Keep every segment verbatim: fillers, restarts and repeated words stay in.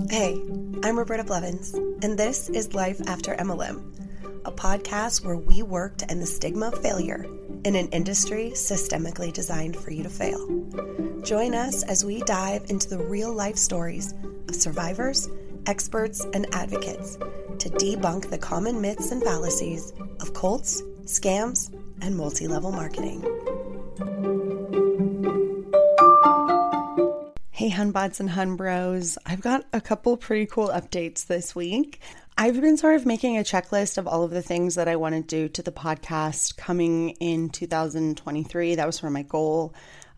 Hey, I'm Roberta Blevins, and this is Life After M L M, a podcast where we work to end the stigma of failure in an industry systemically designed for you to fail. Join us as we dive into the real-life stories of survivors, experts, and advocates to debunk the common myths and fallacies of cults, scams, and multi-level marketing. Hey Hunbots and Hunbros, I've got a couple pretty cool updates this week. I've been sort of making a checklist of all of the things that I want to do to the podcast coming in two thousand twenty-three. That was sort of my goal.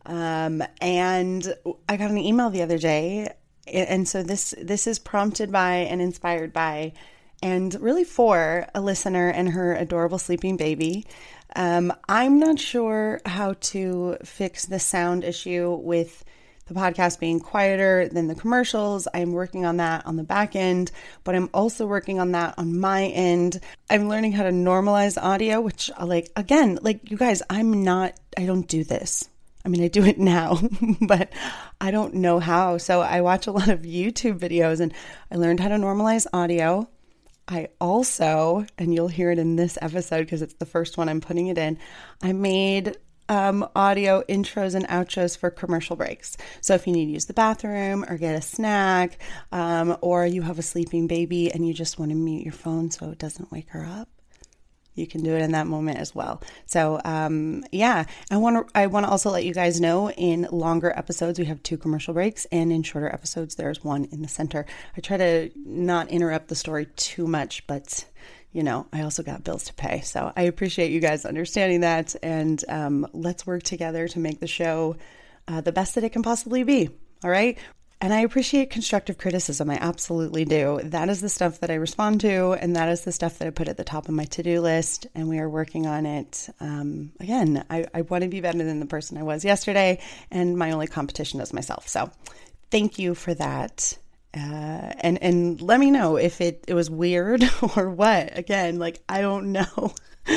Um, and I got an email the other day. And so this, this is prompted by and inspired by, and really for a listener and her adorable sleeping baby. Um, I'm not sure how to fix the sound issue with the podcast being quieter than the commercials. I'm working on that on the back end, but I'm also working on that on my end. I'm learning how to normalize audio, which like, again, like you guys, I'm not, I don't do this. I mean, I do it now, but I don't know how. So I watch a lot of YouTube videos and I learned how to normalize audio. I also, and you'll hear it in this episode because it's the first one I'm putting it in, I made Um, audio intros and outros for commercial breaks. So if you need to use the bathroom or get a snack, um, or you have a sleeping baby and you just want to mute your phone so it doesn't wake her up, you can do it in that moment as well. So um, yeah, I want to I want to also let you guys know in longer episodes we have two commercial breaks, and in shorter episodes there's one in the center. I try to not interrupt the story too much, but you know, I also got bills to pay. So I appreciate you guys understanding that. And um, let's work together to make the show uh, the best that it can possibly be. All right. And I appreciate constructive criticism. I absolutely do. That is the stuff that I respond to. And that is the stuff that I put at the top of my to-do list. And we are working on it. Um, again, I, I want to be better than the person I was yesterday. And my only competition is myself. So thank you for that. Uh, and, and let me know if it, it was weird or what. Again, like, I don't know.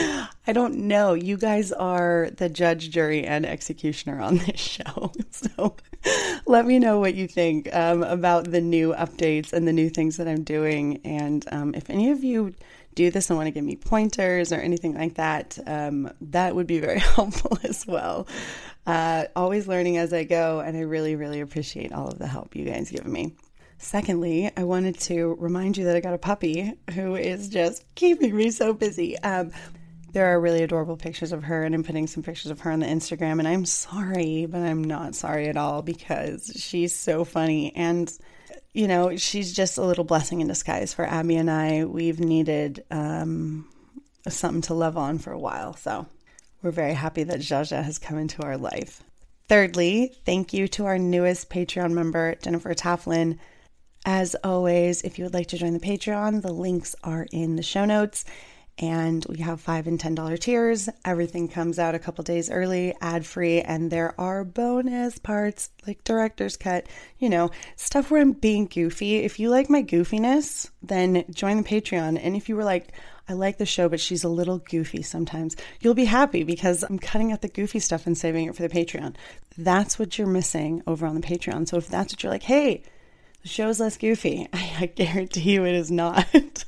I don't know. You guys are the judge, jury, and executioner on this show. So let me know what you think um, about the new updates and the new things that I'm doing. And um, if any of you do this and want to give me pointers or anything like that, um, that would be very helpful as well. Uh, always learning as I go. And I really, really appreciate all of the help you guys give me. Secondly, I wanted to remind you that I got a puppy who is just keeping me so busy. Um, there are really adorable pictures of her, and I'm putting some pictures of her on the Instagram, and I'm sorry, but I'm not sorry at all because she's so funny. And, you know, she's just a little blessing in disguise for Abby and I. We've needed um, something to love on for a while, so we're very happy that Jaja has come into our life. Thirdly, thank you to our newest Patreon member, Jennifer Taflin. As always, if you would like to join the Patreon, the links are in the show notes, and we have five and ten dollar tiers. Everything comes out a couple days early, ad-free, and there are bonus parts like director's cut, you know, stuff where I'm being goofy. If you like my goofiness, then join the Patreon. And if you were like, I like the show, but she's a little goofy sometimes, you'll be happy because I'm cutting out the goofy stuff and saving it for the Patreon. That's what you're missing over on the Patreon. So if that's what you're like, hey, the show's less goofy, I, I guarantee you it is not.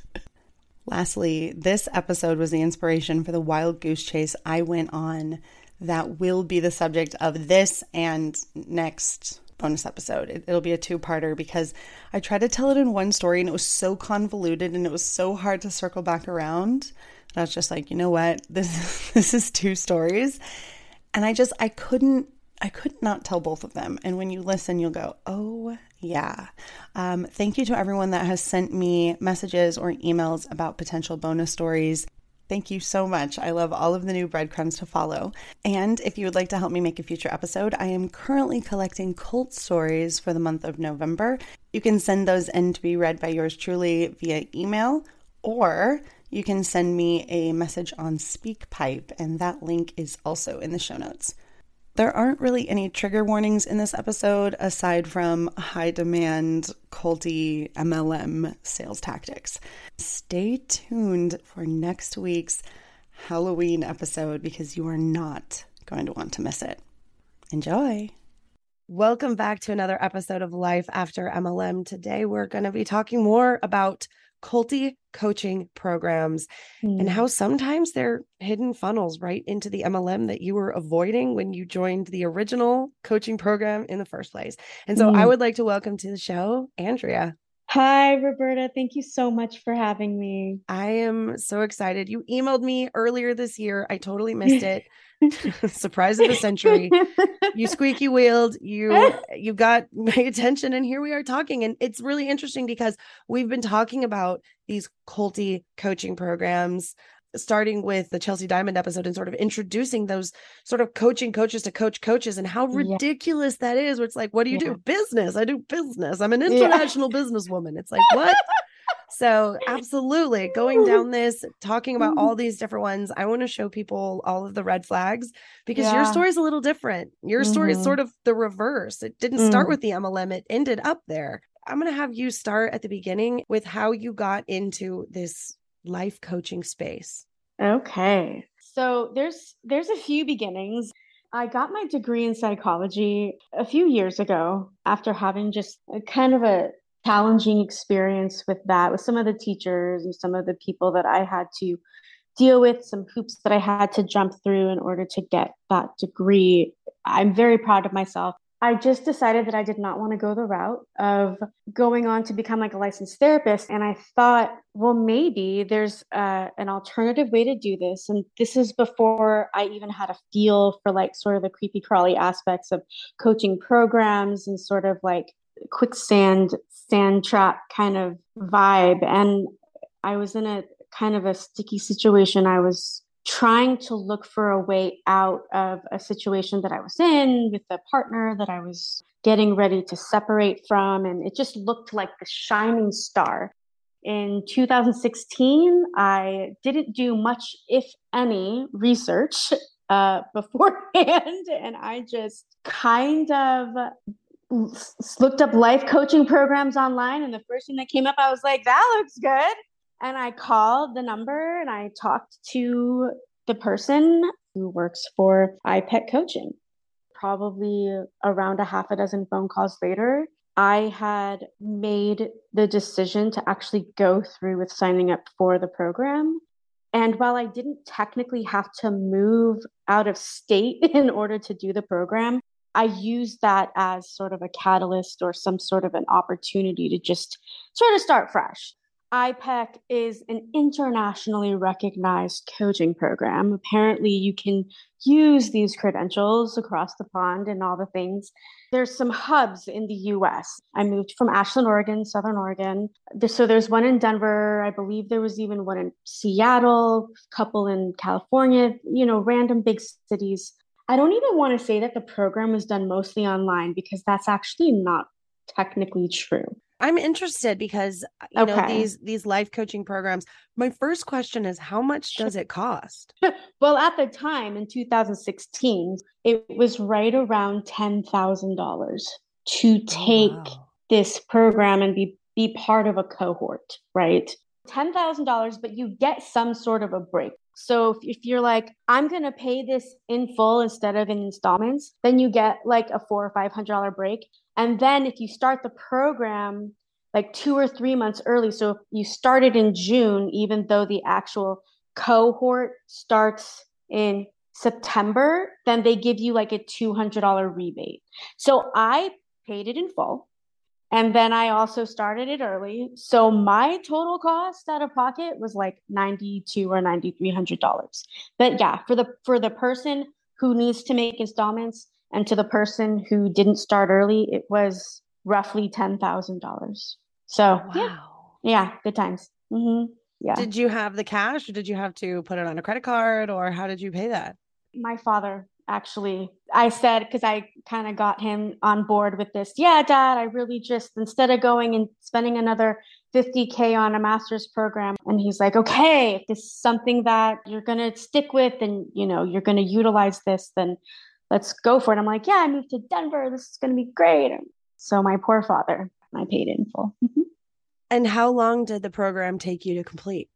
Lastly, this episode was the inspiration for the wild goose chase I went on that will be the subject of this and next bonus episode. It, it'll be a two-parter because I tried to tell it in one story and it was so convoluted and it was so hard to circle back around. And I was just like, you know what? This, this is two stories. And I just, I couldn't, I could not tell both of them. And when you listen, you'll go, oh, yeah. Um, thank you to everyone that has sent me messages or emails about potential bonus stories. Thank you so much. I love all of the new breadcrumbs to follow. And if you would like to help me make a future episode, I am currently collecting cult stories for the month of November. You can send those in to be read by yours truly via email, or you can send me a message on SpeakPipe, and that link is also in the show notes. There aren't really any trigger warnings in this episode aside from high demand, culty M L M sales tactics. Stay tuned for next week's Halloween episode because you are not going to want to miss it. Enjoy! Welcome back to another episode of Life After M L M. Today, we're going to be talking more about Culti coaching programs mm. and how sometimes they're hidden funnels right into the M L M that you were avoiding when you joined the original coaching program in the first place. And so mm. I would like to welcome to the show, Andrea. Hi, Roberta. Thank you so much for having me. I am so excited. You emailed me earlier this year. I totally missed it. Surprise of the century. You squeaky wheeled, you you got my attention, and here we are talking. And it's really interesting because we've been talking about these Culti coaching programs, starting with the Chelsea Diamond episode and sort of introducing those sort of coaching coaches to coach coaches and how ridiculous yeah. that is. Where it's like, what do you yeah. do? Business. I do business. I'm an international yeah. businesswoman. It's like, what? So absolutely going down this, talking about all these different ones. I want to show people all of the red flags because yeah. your story is a little different. Your mm-hmm. story is sort of the reverse. It didn't mm. start with the M L M. It ended up there. I'm going to have you start at the beginning with how you got into this life coaching space. Okay. So there's, there's a few beginnings. I got my degree in psychology a few years ago after having just a kind of a challenging experience with that, with some of the teachers and some of the people that I had to deal with, some hoops that I had to jump through in order to get that degree. I'm very proud of myself. I just decided that I did not want to go the route of going on to become like a licensed therapist. And I thought, well, maybe there's uh, an alternative way to do this. And this is before I even had a feel for like sort of the creepy crawly aspects of coaching programs and sort of like quicksand sand trap kind of vibe. And I was in a kind of a sticky situation. I was trying to look for a way out of a situation that I was in with a partner that I was getting ready to separate from. And it just looked like the shining star. In two thousand sixteen, I didn't do much, if any, research uh, beforehand. And I just kind of looked up life coaching programs online, and the first thing that came up, I was like, that looks good. And I called the number and I talked to the person who works for iPet Coaching. Probably around a half a dozen phone calls later, I had made the decision to actually go through with signing up for the program. And while I didn't technically have to move out of state in order to do the program, I used that as sort of a catalyst or some sort of an opportunity to just sort of start fresh. I PEC is an internationally recognized coaching program. Apparently, you can use these credentials across the pond and all the things. There's some hubs in the U S. I moved from Ashland, Oregon, Southern Oregon. So there's one in Denver. I believe there was even one in Seattle, a couple in California, you know, random big cities. I don't even want to say that the program is done mostly online because that's actually not technically true. I'm interested because, you okay. know, these these life coaching programs, my first question is, how much does it cost? Well, at the time in two thousand sixteen, it was right around ten thousand dollars to take oh, wow. this program and be, be part of a cohort, right? ten thousand dollars, but you get some sort of a break. So if, if you're like, I'm going to pay this in full instead of in installments, then you get like a four or five hundred dollars break. And then if you start the program like two or three months early, so if you started in June, even though the actual cohort starts in September, then they give you like a two hundred dollars rebate. So I paid it in full. And then I also started it early. So my total cost out of pocket was like ninety-two or ninety-three hundred dollars. But yeah, for the for the person who needs to make installments and to the person who didn't start early, it was roughly ten thousand dollars. So wow. yeah, yeah, good times. Mm-hmm. Yeah. Did you have the cash or did you have to put it on a credit card or how did you pay that? My father. Actually, I said, because I kind of got him on board with this. Yeah, Dad, I really just, instead of going and spending another fifty K on a master's program. And he's like, okay, if this is something that you're going to stick with and, you know, you're going to utilize this, then let's go for it. I'm like, yeah, I moved to Denver. This is going to be great. And so my poor father, I paid it in full. And how long did the program take you to complete?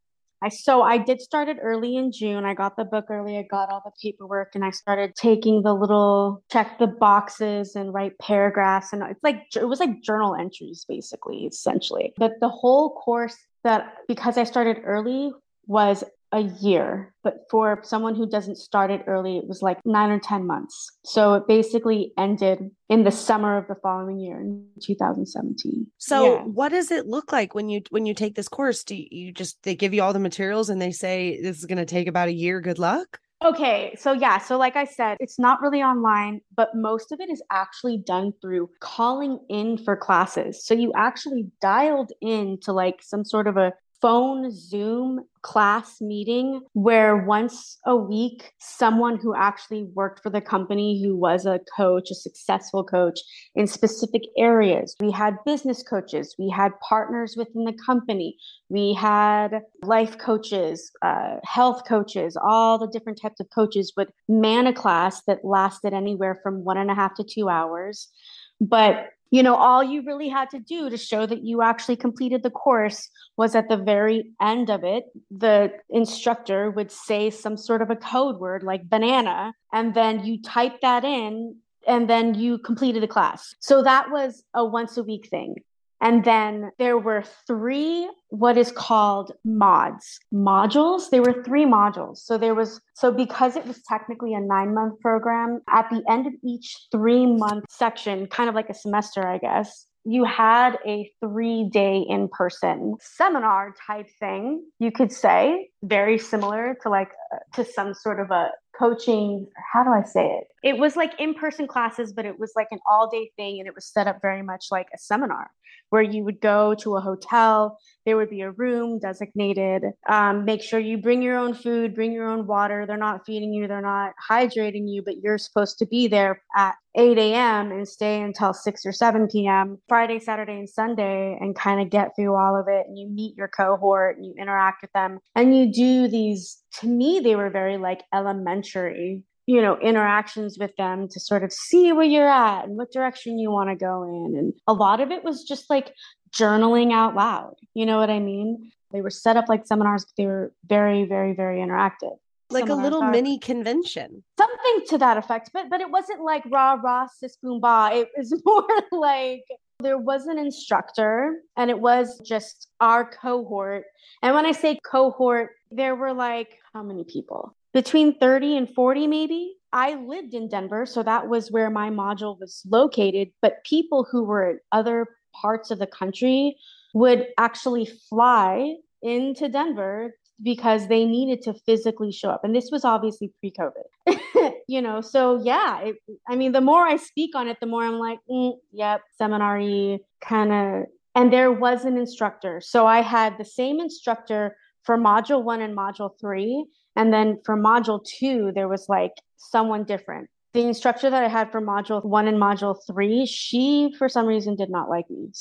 I so I did start it early in June. I got the book early. I got all the paperwork and I started taking the little check the boxes and write paragraphs. And it's like it was like journal entries, basically, essentially. But the whole course that because I started early was a year, but for someone who doesn't start it early, it was like nine or ten months. So it basically ended in the summer of the following year in two thousand seventeen. So Yeah. what does it look like when you when you take this course? Do you just they give you all the materials and they say this is going to take about a year? Good luck. Okay, so yeah, so like I said, it's not really online, but most of it is actually done through calling in for classes. So you actually dialed in to like some sort of a phone Zoom class meeting where once a week, someone who actually worked for the company who was a coach, a successful coach in specific areas. We had business coaches, we had partners within the company, we had life coaches, uh, health coaches, all the different types of coaches would man a class that lasted anywhere from one and a half to two hours. But you know, all you really had to do to show that you actually completed the course was at the very end of it, the instructor would say some sort of a code word like banana, and then you type that in and then you completed the class. So that was a once a week thing. And then there were three, what is called mods, modules. There were three modules. So there was, so because it was technically a nine month program, at the end of each three month section, kind of like a semester, I guess, you had a three day in person seminar type thing, you could say, very similar to like, uh, to some sort of a coaching, how do I say it? It was like in-person classes, but it was like an all-day thing, and it was set up very much like a seminar where you would go to a hotel, there would be a room designated, um, make sure you bring your own food, bring your own water. They're not feeding you, they're not hydrating you, but you're supposed to be there at eight a.m. and stay until six or seven p.m. Friday, Saturday, and Sunday, and kind of get through all of it. And you meet your cohort and you interact with them, and you do these, to me, they were very like elementary, you know, interactions with them to sort of see where you're at and what direction you want to go in. And a lot of it was just like journaling out loud. You know what I mean? They were set up like seminars, but they were very, very, very interactive. Like a Seminars little are mini convention. something to that effect, but but it wasn't like rah rah sis boom ba. It was more like there was an instructor and it was just our cohort. And when I say cohort, there were like how many people? Between thirty and forty maybe. I lived in Denver, so that was where my module was located, but people who were in other parts of the country would actually fly into Denver because they needed to physically show up. And this was obviously pre-COVID, you know? So yeah, it, I mean, the more I speak on it, the more I'm like, mm, yep, seminar-y kind of, and there was an instructor. So I had the same instructor for module one and module three. And then for module two, there was like someone different. The instructor that I had for module one and module three, she, for some reason, did not like me.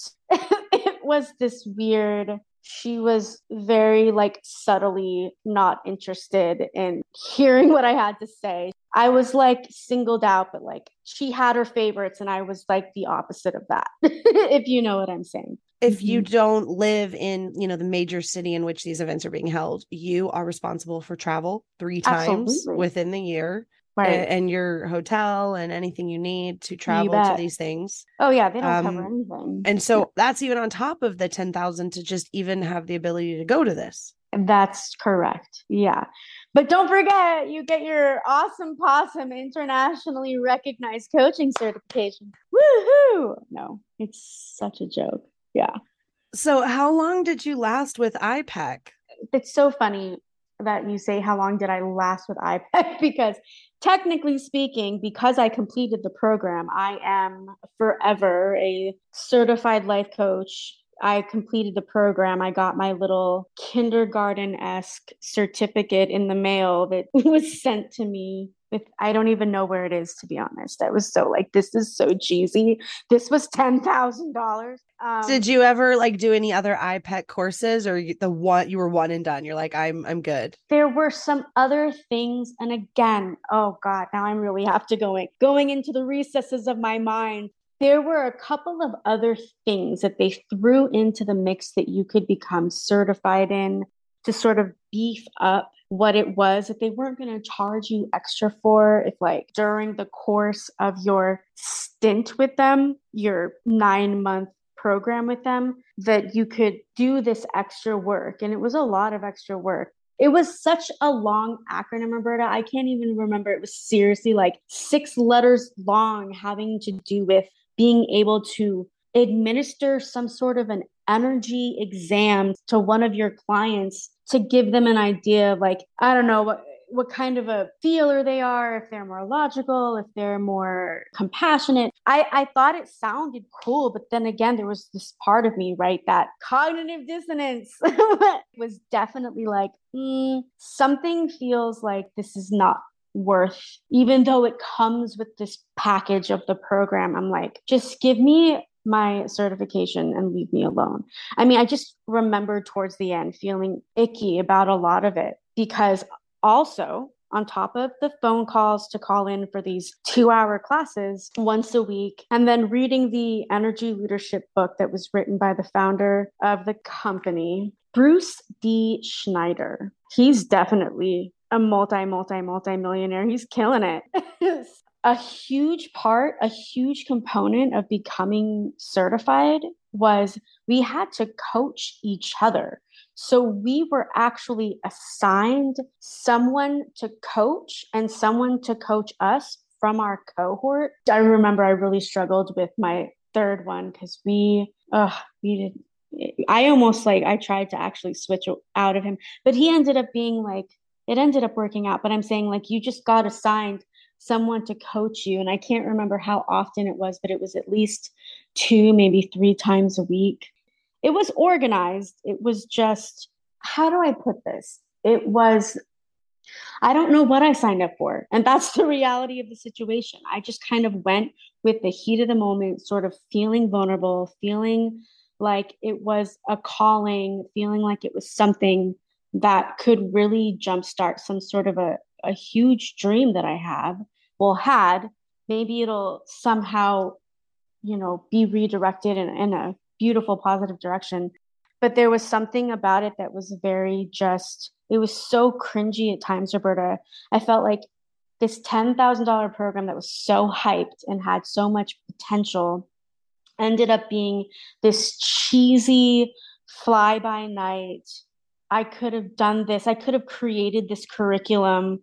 It was this weird, she was very like subtly not interested in hearing what I had to say. I was like singled out, but like she had her favorites and I was like the opposite of that, if you know what I'm saying. If you don't live in, you know, the major city in which these events are being held, you are responsible for travel three times Absolutely. within the year. Right. And your hotel and anything you need to You travel to bet. these things. Oh yeah, they don't cover Um, anything. and so that's even on top of the ten thousand to just even have the ability to go to this. That's correct. Yeah. But don't forget, you get your awesome possum internationally recognized coaching certification. Woohoo! No, it's such a joke. Yeah. So how long did you last with I P E C? It's so funny that you say, how long did I last with I P E C? Because technically speaking, because I completed the program, I am forever a certified life coach. I completed the program. I got my little kindergarten-esque certificate in the mail that was sent to me. With, I don't even know where it is, to be honest. I was so like, this is so cheesy. This was ten thousand dollars. Um, Did you ever like do any other I P E C courses, or the one you were one and done? You're like, I'm I'm good. There were some other things, and again, oh God, now I'm really have to go in, going into the recesses of my mind. There were a couple of other things that they threw into the mix that you could become certified in. to sort of beef up what it was that they weren't going to charge you extra for if like during the course of your stint with them, your nine month program with them, that you could do this extra work. And it was a lot of extra work. It was such a long acronym, Roberta. I can't even remember. It was seriously like six letters long, having to do with being able to administer some sort of an energy exam to one of your clients to give them an idea of like, I don't know, what what kind of a feeler they are, if they're more logical, if they're more compassionate. I, I thought it sounded cool, but then again, there was this part of me, right, that cognitive dissonance was definitely like, mm, something feels like this is not worth, even though it comes with this package of the program. I'm like, just give me my certification and leave me alone. I mean, I just remember towards the end feeling icky about a lot of it, because also on top of the phone calls to call in for these two hour classes once a week, and then reading the energy leadership book that was written by the founder of the company, Bruce D. Schneider. He's definitely a multi, multi, multi millionaire. He's killing it. A huge part, a huge component of becoming certified was we had to coach each other. So we were actually assigned someone to coach and someone to coach us from our cohort. I remember I really struggled with my third one because we, uh, we did, I almost like, I tried to actually switch out of him, but he ended up being like, it ended up working out. But I'm saying like, you just got assigned someone to coach you. And I can't remember how often it was, but it was at least two, maybe three times a week. It was organized. It was just, how do I put this? It was, I don't know what I signed up for. And that's the reality of the situation. I just kind of went with the heat of the moment, sort of feeling vulnerable, feeling like it was a calling, feeling like it was something that could really jumpstart some sort of a, a huge dream that I have, well, had. Maybe it'll somehow, you know, be redirected in, in a beautiful, positive direction. But there was something about it that was very just, it was so cringy at times, Roberta. I felt like this ten thousand dollars program that was so hyped and had so much potential ended up being this cheesy fly by night. I could have done this. I could have created this curriculum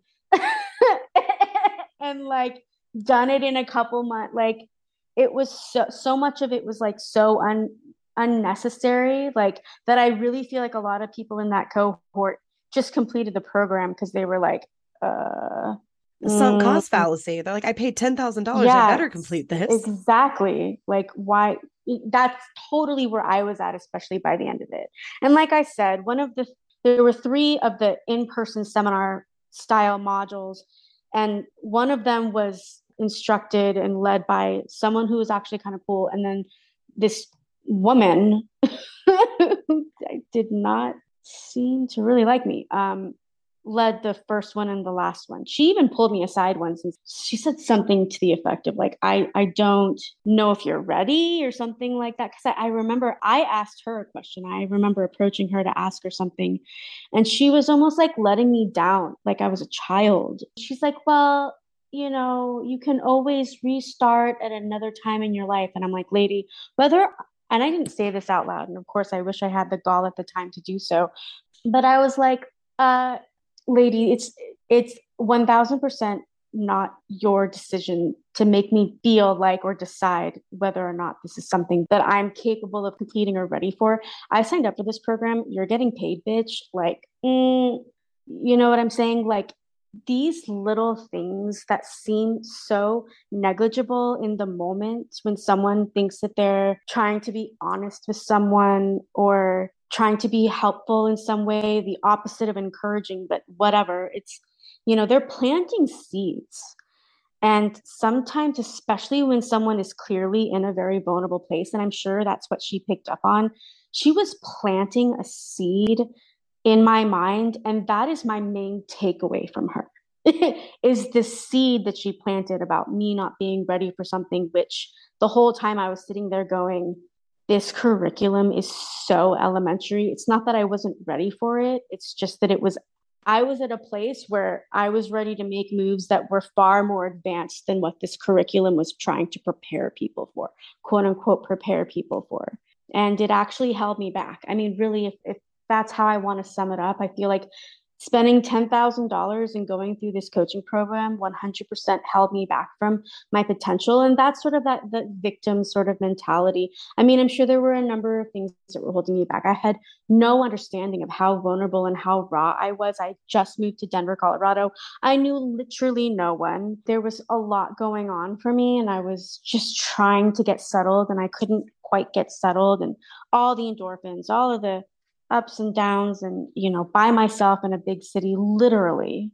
and like done it in a couple months. Like it was so, so much of it was like so un, unnecessary, like that I really feel like a lot of people in that cohort just completed the program because they were like, uh, The sunk mm, cost fallacy. They're like, I paid ten thousand dollars. I yeah, better complete this. exactly. Like why? That's totally where I was at, especially by the end of it. And like I said, one of the, there were three of the in-person seminar style modules, and one of them was instructed and led by someone who was actually kind of cool. And then this woman did not seem to really like me. Um, led the first one and the last one. She even pulled me aside once and she said something to the effect of like, I, I don't know if you're ready or something like that. Cause I, I remember I asked her a question. I remember approaching her to ask her something, and she was almost like letting me down, like I was a child. She's like, well, you know, you can always restart at another time in your life. And I'm like, lady, whether, and I didn't say this out loud, and of course I wish I had the gall at the time to do so, but I was like, uh, lady, it's it's one thousand percent not your decision to make me feel like or decide whether or not this is something that I'm capable of completing or ready for. I signed up for this program. You're getting paid, bitch. Like, mm, you know what I'm saying? Like these little things that seem so negligible in the moment when someone thinks that they're trying to be honest with someone or trying to be helpful in some way, the opposite of encouraging, but whatever. It's, you know, they're planting seeds. And sometimes, especially when someone is clearly in a very vulnerable place, and I'm sure that's what she picked up on, she was planting a seed in my mind. And that is my main takeaway from her is the seed that she planted about me not being ready for something, which the whole time I was sitting there going, this curriculum is so elementary. It's not that I wasn't ready for it. It's just that it was, I was at a place where I was ready to make moves that were far more advanced than what this curriculum was trying to prepare people for, quote unquote, prepare people for. And it actually held me back. I mean, really, if, if that's how I want to sum it up, I feel like spending ten thousand dollars and going through this coaching program one hundred percent held me back from my potential. And that's sort of that the victim sort of mentality. I mean, I'm sure there were a number of things that were holding me back. I had no understanding of how vulnerable and how raw I was. I just moved to Denver, Colorado. I knew literally no one. There was a lot going on for me, and I was just trying to get settled, and I couldn't quite get settled. And all the endorphins, all of the ups and downs, and you know, by myself in a big city, literally.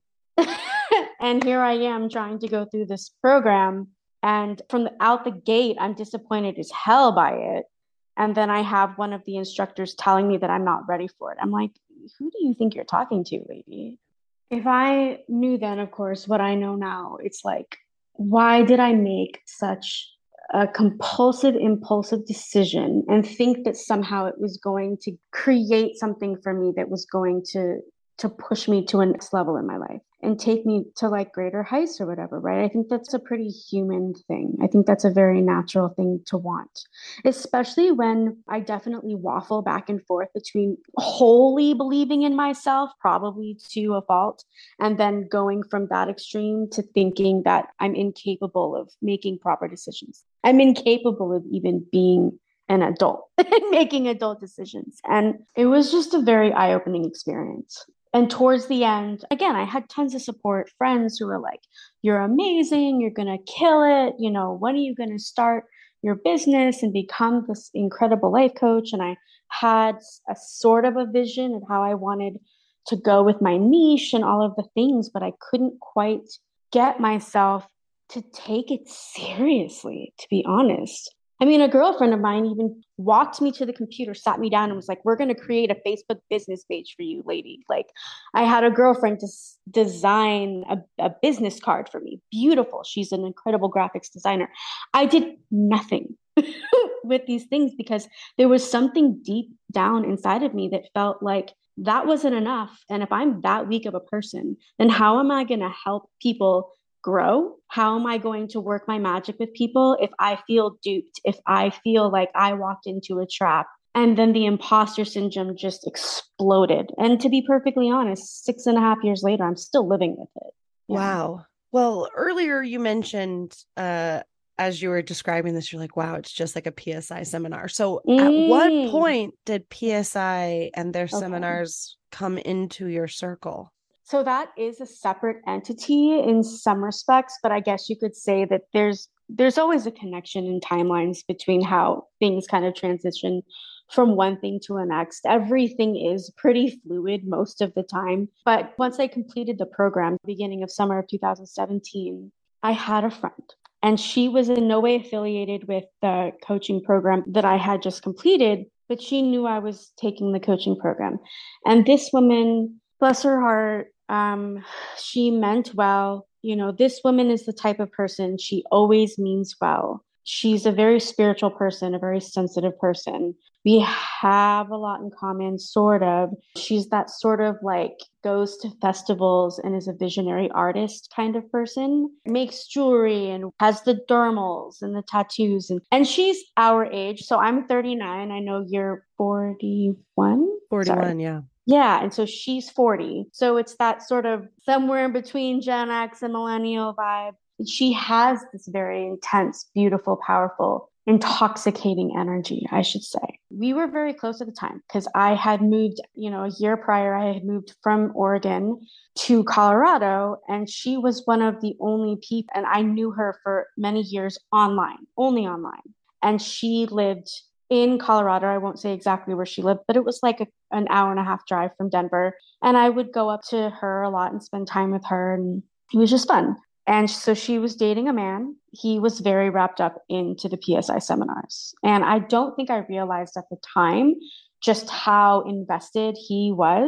And here I am trying to go through this program, and from the, out the gate, I'm disappointed as hell by it. And then I have one of the instructors telling me that I'm not ready for it. I'm like, who do you think you're talking to, lady? If I knew then, of course, what I know now, it's like, why did I make such a compulsive, impulsive decision and think that somehow it was going to create something for me that was going to to push me to a next level in my life and take me to like greater heights or whatever, right? I think that's a pretty human thing. I think that's a very natural thing to want, especially when I definitely waffle back and forth between wholly believing in myself, probably to a fault, and then going from that extreme to thinking that I'm incapable of making proper decisions. I'm incapable of even being an adult and making adult decisions. And it was just a very eye-opening experience. And towards the end, again, I had tons of support, friends who were like, you're amazing, you're going to kill it. You know, when are you going to start your business and become this incredible life coach? And I had a sort of a vision of how I wanted to go with my niche and all of the things, but I couldn't quite get myself to take it seriously, to be honest. I mean, a girlfriend of mine even walked me to the computer, sat me down, and was like, we're going to create a Facebook business page for you, lady. Like, I had a girlfriend to s- design a, a business card for me. Beautiful. She's an incredible graphics designer. I did nothing with these things because there was something deep down inside of me that felt like that wasn't enough. And if I'm that weak of a person, then how am I going to help people grow? How am I going to work my magic with people if I feel duped, if I feel like I walked into a trap? And then the imposter syndrome just exploded. And to be perfectly honest, six and a half years later, I'm still living with it. Yeah. Wow. Well, earlier you mentioned, uh, as you were describing this, you're like, wow, it's just like a P S I seminar. So mm. at what point did P S I and their okay. seminars come into your circle? So that is a separate entity in some respects, but I guess you could say that there's there's always a connection in timelines between how things kind of transition from one thing to the next. Everything is pretty fluid most of the time. But once I completed the program, beginning of summer of two thousand seventeen, I had a friend, and she was in no way affiliated with the coaching program that I had just completed, but she knew I was taking the coaching program. And this woman, bless her heart, um, she meant well. You know, this woman is the type of person, she always means well. She's a very spiritual person, a very sensitive person. We have a lot in common, sort of. She's that sort of like goes to festivals and is a visionary artist kind of person. Makes jewelry and has the dermals and the tattoos. And, and she's our age. So I'm thirty-nine. I know you're forty-one. forty-one, Sorry. yeah. Yeah. And so she's forty. So it's that sort of somewhere in between Gen X and millennial vibe. She has this very intense, beautiful, powerful, intoxicating energy, I should say. We were very close at the time because I had moved, you know, a year prior, I had moved from Oregon to Colorado, and she was one of the only people, and I knew her for many years online, only online. And she lived in Colorado. I won't say exactly where she lived, but it was like a, an hour and a half drive from Denver. And I would go up to her a lot and spend time with her, and it was just fun. And so she was dating a man. He was very wrapped up into the P S I seminars. And I don't think I realized at the time just how invested he was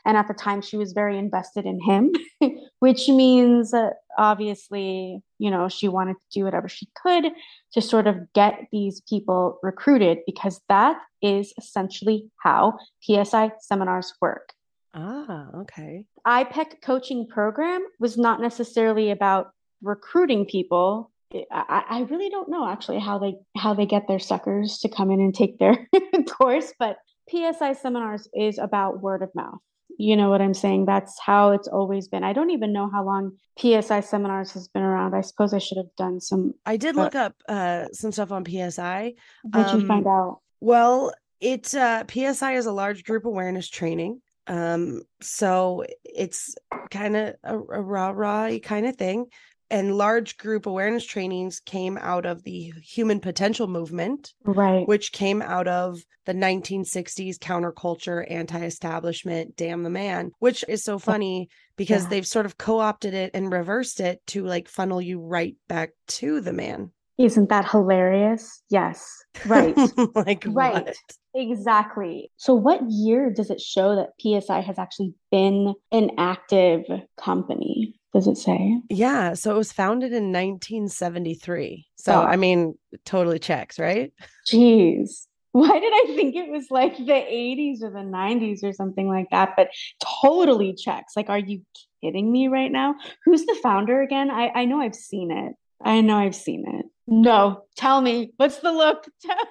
And at the time, she was very invested in him, which means uh, obviously, you know, she wanted to do whatever she could to sort of get these people recruited, because that is essentially how P S I seminars work. Ah, okay. I P E C coaching program was not necessarily about recruiting people. I, I really don't know actually how they how they get their suckers to come in and take their course, but P S I seminars is about word of mouth. You know what I'm saying? That's how it's always been. I don't even know how long P S I seminars has been around. I suppose I should have done some. I did uh, look up uh, some stuff on P S I. What'd you find out? Well, it uh, P S I is a large group awareness training. Um, so it's kind of a, a rah-rah kind of thing. And large group awareness trainings came out of the human potential movement, Right. which came out of the nineteen sixties counterculture, anti-establishment, damn the man, which is so funny because Yeah. they've sort of co-opted it and reversed it to like funnel you right back to the man. Isn't that hilarious? Yes. Right. Like Right. what? Exactly. So what year does it show that P S I has actually been an active company? Does it say? Yeah, so it was founded in nineteen seventy-three. So, Oh. I mean, totally checks, right? Jeez. Why did I think it was like the eighties or the nineties or something like that? But totally checks. Like, are you kidding me right now? Who's the founder again? I, I know I've seen it. I know I've seen it. No, tell me. What's the look?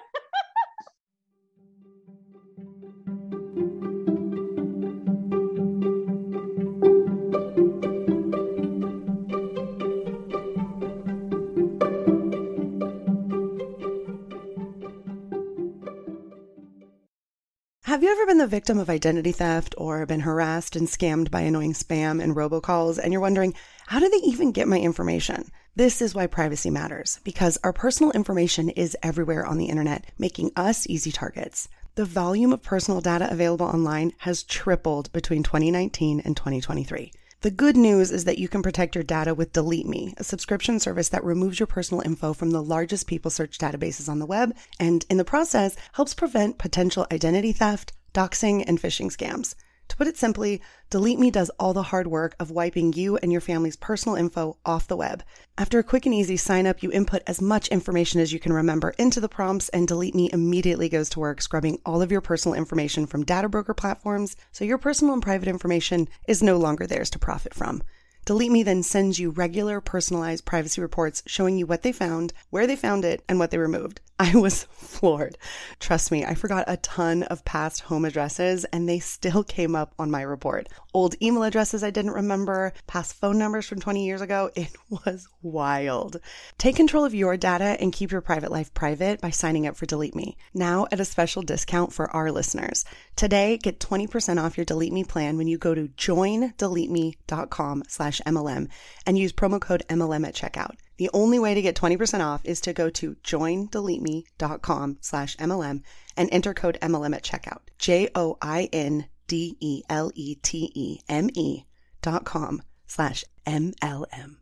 Have you ever been the victim of identity theft or been harassed and scammed by annoying spam and robocalls, and you're wondering, how do they even get my information? This is why privacy matters, because our personal information is everywhere on the internet, making us easy targets. The volume of personal data available online has tripled between twenty nineteen and twenty twenty-three. The good news is that you can protect your data with Delete Me, a subscription service that removes your personal info from the largest people search databases on the web, and in the process, helps prevent potential identity theft, doxing, and phishing scams. To put it simply, Delete Me does all the hard work of wiping you and your family's personal info off the web. After a quick and easy sign up, you input as much information as you can remember into the prompts, and Delete Me immediately goes to work scrubbing all of your personal information from data broker platforms, so your personal and private information is no longer theirs to profit from. Delete Me then sends you regular personalized privacy reports showing you what they found, where they found it, and what they removed. I was floored. Trust me, I forgot a ton of past home addresses and they still came up on my report. Old email addresses I didn't remember, past phone numbers from twenty years ago. It was wild. Take control of your data and keep your private life private by signing up for Delete Me. Now at a special discount for our listeners. Today, get twenty percent off your Delete Me plan when you go to join delete me dot com slash M L M and use promo code M L M at checkout. The only way to get twenty percent off is to go to join delete me dot com slash M L M and enter code M L M at checkout. J O I N D E L E T E M E dot com slash M L M.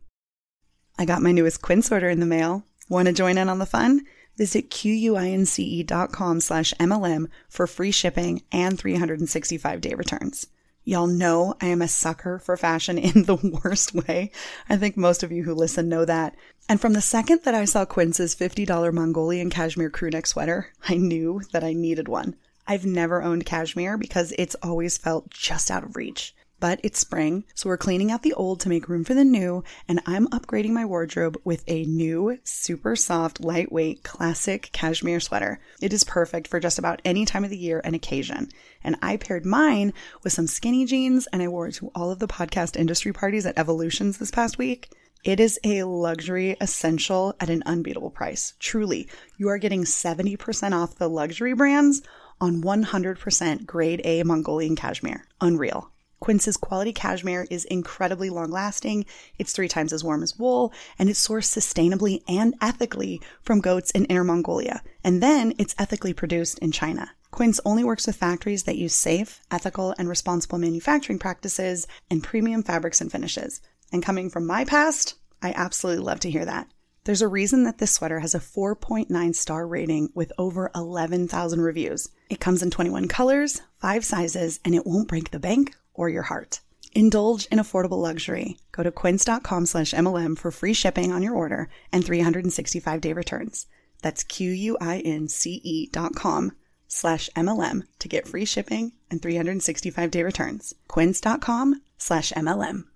I got my newest Quince order in the mail. Want to join in on the fun? Visit Q-U-I-N-C-E dot com slash M L M for free shipping and three hundred sixty-five day returns. Y'all know I am a sucker for fashion in the worst way. I think most of you who listen know that. And from the second that I saw Quince's fifty dollars Mongolian cashmere crewneck sweater, I knew that I needed one. I've never owned cashmere because it's always felt just out of reach. But it's spring, so we're cleaning out the old to make room for the new, and I'm upgrading my wardrobe with a new, super soft, lightweight, classic cashmere sweater. It is perfect for just about any time of the year and occasion. And I paired mine with some skinny jeans, and I wore it to all of the podcast industry parties at Evolutions this past week. It is a luxury essential at an unbeatable price. Truly, you are getting seventy percent off the luxury brands on one hundred percent grade A Mongolian cashmere. Unreal. Quince's quality cashmere is incredibly long-lasting, it's three times as warm as wool, and it's sourced sustainably and ethically from goats in Inner Mongolia. And then it's ethically produced in China. Quince only works with factories that use safe, ethical, and responsible manufacturing practices and premium fabrics and finishes. And coming from my past, I absolutely love to hear that. There's a reason that this sweater has a four point nine star rating with over eleven thousand reviews. It comes in twenty-one colors, five sizes, and it won't break the bank or your heart. Indulge in affordable luxury. Go to quince.com slash MLM for free shipping on your order and three hundred sixty-five day returns. That's Q-U-I-N-C-E dot com slash MLM to get free shipping and three hundred sixty-five day returns. Quince.com slash MLM.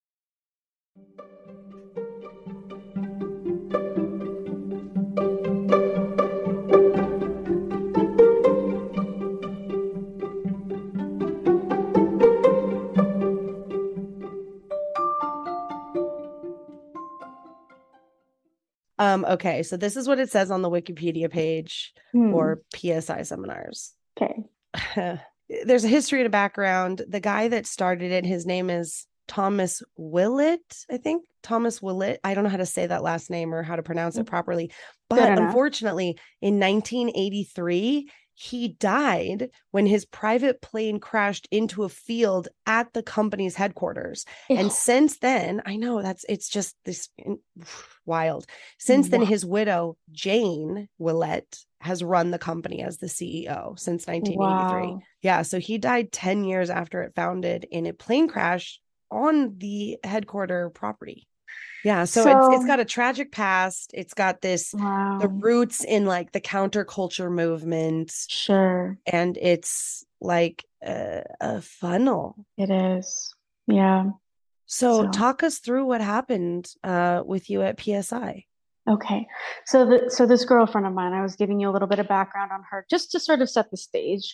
Um, okay, so this is what it says on the Wikipedia page Hmm. for P S I seminars. Okay. There's a history and a background. The guy that started it, his name is Thomas Willett, I think. Thomas Willett. I don't know how to say that last name or how to pronounce it properly. But unfortunately, in nineteen eighty-three, he died when his private plane crashed into a field at the company's headquarters. Ew. And since then, I know that's, it's just this wild. Since then, Wow. his widow, Jane Willett, has run the company as the C E O since nineteen eighty-three. Wow. Yeah. So he died ten years after it founded in a plane crash on the headquarter property. Yeah. So, So- it's, it's got a tragic past. It's got this, Wow. the roots in like the counterculture movement. Sure. And it's like a, a funnel. It is. Yeah. So, So- talk us through what happened uh, with you at P S I. Okay. So the so this girlfriend of mine, I was giving you a little bit of background on her just to sort of set the stage.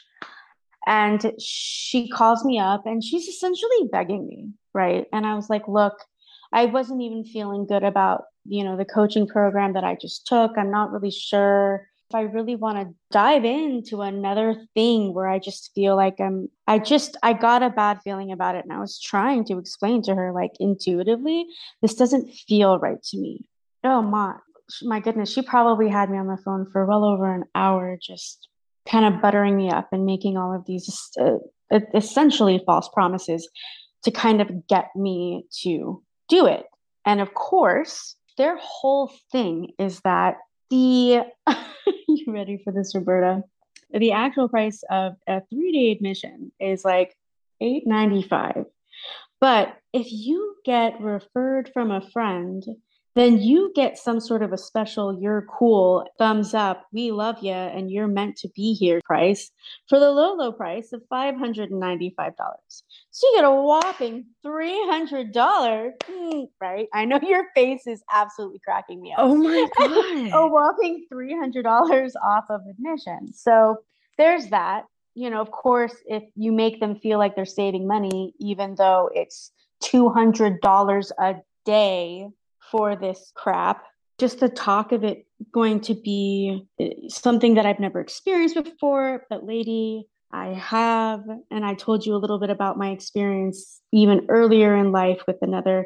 And she calls me up and she's essentially begging me, right? And I was like, look, I wasn't even feeling good about, you know, the coaching program that I just took. I'm not really sure if I really want to dive into another thing where I just feel like I'm, I just, I got a bad feeling about it. And I was trying to explain to her, like intuitively, this doesn't feel right to me. Oh my, my goodness, she probably had me on the phone for well over an hour, just kind of buttering me up and making all of these uh, essentially false promises to kind of get me to do it. And of course, their whole thing is that the, you ready for this, Roberta? The actual price of a three-day admission is like eight ninety-five. But if you get referred from a friend, then you get some sort of a special, you're cool, thumbs up, we love you, and you're meant to be here price for the low, low price of five hundred ninety-five dollars. So you get a whopping three hundred dollars, mm, right? I know your face is absolutely cracking me up. Oh my God. A whopping three hundred dollars off of admission. So there's that. You know, of course, if you make them feel like they're saving money, even though it's two hundred dollars a day for this crap, just the talk of it going to be something that I've never experienced before. But lady, I have, and I told you a little bit about my experience even earlier in life with another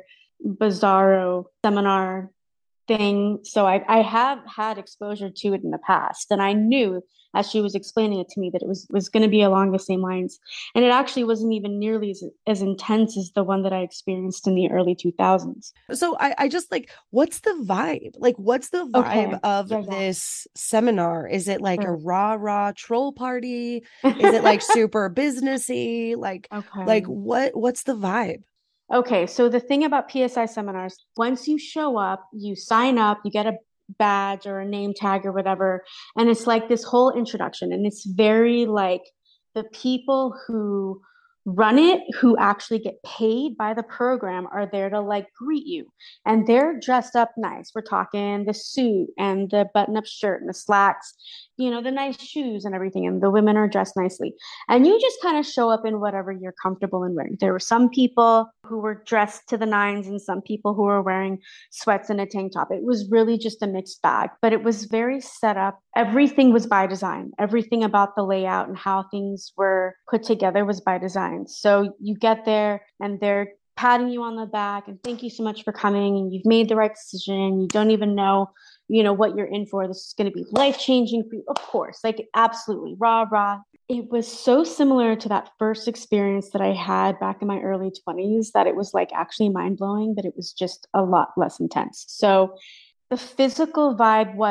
bizarro seminar thing. So I, I have had exposure to it in the past, and I knew as she was explaining it to me that it was was going to be along the same lines, and it actually wasn't even nearly as, as intense as the one that I experienced in the early two thousands. So I, I just like, what's the vibe? Like, what's the vibe Okay. of Yeah, yeah. this seminar? Is it like Sure. a rah rah troll party? Is it like super businessy? Like, okay. like what? What's the vibe? Okay, so the thing about P S I seminars, once you show up, you sign up, you get a badge or a name tag or whatever, and it's like this whole introduction, and it's very like the people who run it, who actually get paid by the program, are there to like greet you, and they're dressed up nice. We're talking the suit and the button-up shirt and the slacks, you know, the nice shoes and everything, and the women are dressed nicely, and you just kind of show up in whatever you're comfortable in wearing. There were some people who were dressed to the nines and some people who were wearing sweats and a tank top. It was really just a mixed bag, but it was very set up. Everything was by design. Everything about the layout and how things were put together was by design. So you get there and they're patting you on the back and thank you so much for coming, and you've made the right decision. You don't even know, you know, what you're in for. This is going to be life-changing for you. Of course, like absolutely, rah, rah. It was so similar to that first experience that I had back in my early twenties that it was like actually mind-blowing, but it was just a lot less intense. So the physical vibe was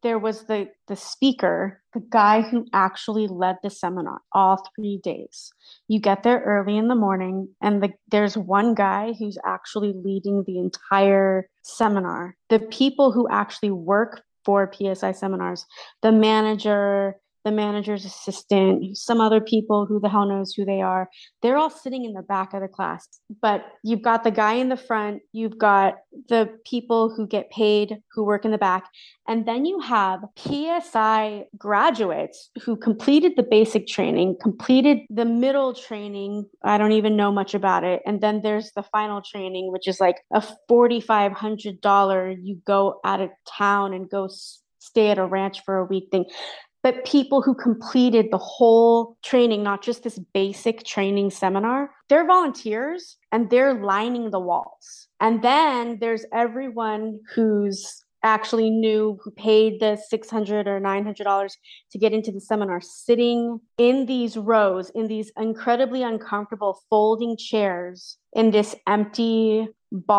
there was the the speaker, the guy who actually led the seminar all three days. You get there early in the morning, and the, there's one guy who's actually leading the entire seminar. The people who actually work for P S I seminars, the manager, the manager's assistant, some other people, who the hell knows who they are, they're all sitting in the back of the class. But you've got the guy in the front, you've got the people who get paid, who work in the back, and then you have P S I graduates who completed the basic training, completed the middle training. I don't even know much about it. And then there's the final training, which is like a four thousand five hundred dollars, you go out of town and go stay at a ranch for a week thing. But people who completed the whole training, not just this basic training seminar, they're volunteers and they're lining the walls. And then there's everyone who's actually new, who paid the six hundred dollars or nine hundred dollars to get into the seminar, sitting in these rows, in these incredibly uncomfortable folding chairs in this empty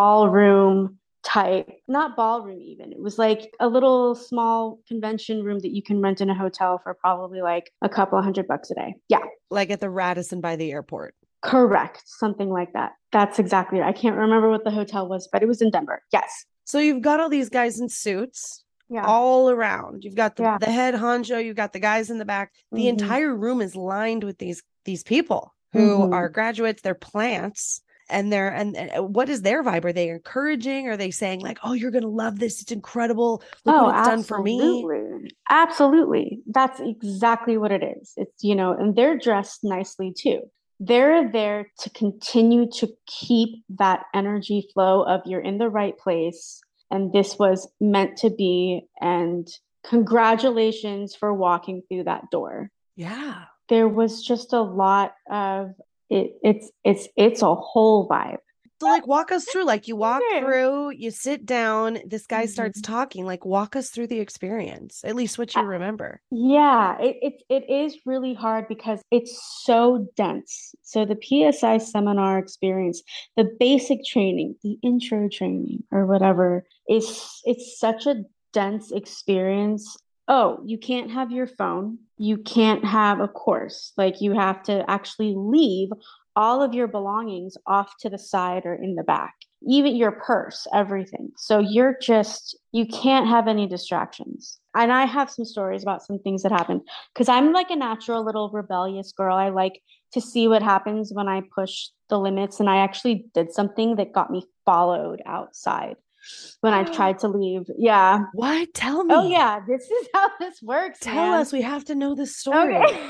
ballroom type, not ballroom even. It was like a little small convention room that you can rent in a hotel for probably like a couple of hundred bucks a day. Yeah. Like at the Radisson by the airport. Correct. Something like that. That's exactly right. I can't remember what the hotel was, but it was in Denver. Yes. So you've got all these guys in suits. Yeah. All around. You've got the, yeah. the head honcho, you've got the guys in the back. The mm-hmm. entire room is lined with these these people who mm-hmm. are graduates, they're plants. And they're, and, and what is their vibe? Are they encouraging? Are they saying like, oh, you're going to love this. It's incredible. Look oh, what it's done for me. Absolutely. That's exactly what it is. It's, you know, and they're dressed nicely too. They're there to continue to keep that energy flow of you're in the right place. And this was meant to be. And congratulations for walking through that door. Yeah. There was just a lot of, It, it's it's it's a whole vibe. So like walk us through, like you walk through, you sit down, this guy mm-hmm. starts talking, like walk us through the experience, at least what you remember. Yeah, it, it it is really hard because it's so dense. So the P S I seminar experience, the basic training, the intro training or whatever, is it's such a dense experience. Oh, you can't have your phone. You can't have a course. Like you have to actually leave all of your belongings off to the side or in the back, even your purse, everything. So you're just, you can't have any distractions. And I have some stories about some things that happened because I'm like a natural little rebellious girl. I like to see what happens when I push the limits. And I actually did something that got me followed outside when I tried to leave. Yeah. What? Tell me. Oh yeah. This is how this works. Tell man. us. We have to know this story. Okay.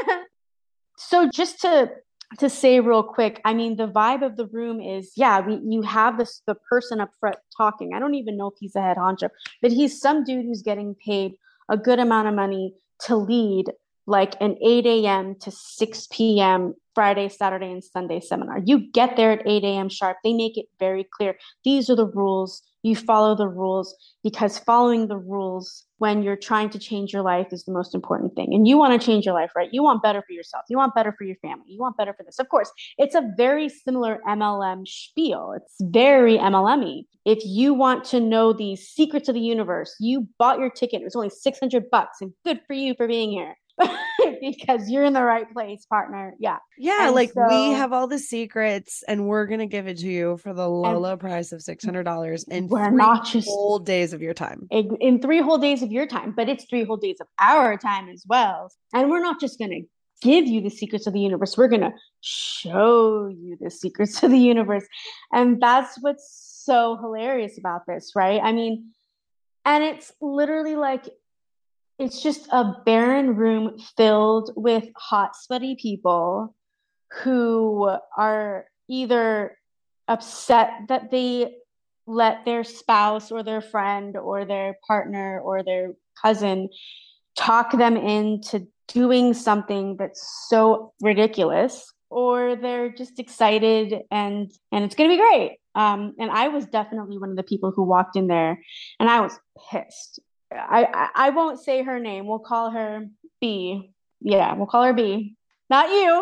So just to, to say real quick, I mean, the vibe of the room is, yeah, we, you have this, the person up front talking. I don't even know if he's a head honcho, but he's some dude who's getting paid a good amount of money to lead like an eight a.m. to six p.m. Friday, Saturday, and Sunday seminar. You get there at eight a.m. sharp. They make it very clear. These are the rules. You follow the rules because following the rules when you're trying to change your life is the most important thing. And you want to change your life, right? You want better for yourself. You want better for your family. You want better for this. Of course, it's a very similar M L M spiel. It's very M L M-y. If you want to know the secrets of the universe, you bought your ticket. It was only six hundred bucks and good for you for being here. Because you're in the right place, partner. Yeah. Yeah. And like so, we have all the secrets and we're going to give it to you for the low, low price of six hundred dollars in we're three not just, whole days of your time. In, in three whole days of your time, but it's three whole days of our time as well. And we're not just going to give you the secrets of the universe. We're going to show you the secrets of the universe. And that's what's so hilarious about this, right? I mean, and it's literally like, it's just a barren room filled with hot, sweaty people who are either upset that they let their spouse or their friend or their partner or their cousin talk them into doing something that's so ridiculous, or they're just excited and and it's going to be great. Um, and I was definitely one of the people who walked in there and I was pissed. I, I, I won't say her name. We'll call her B. Yeah, we'll call her B. Not you.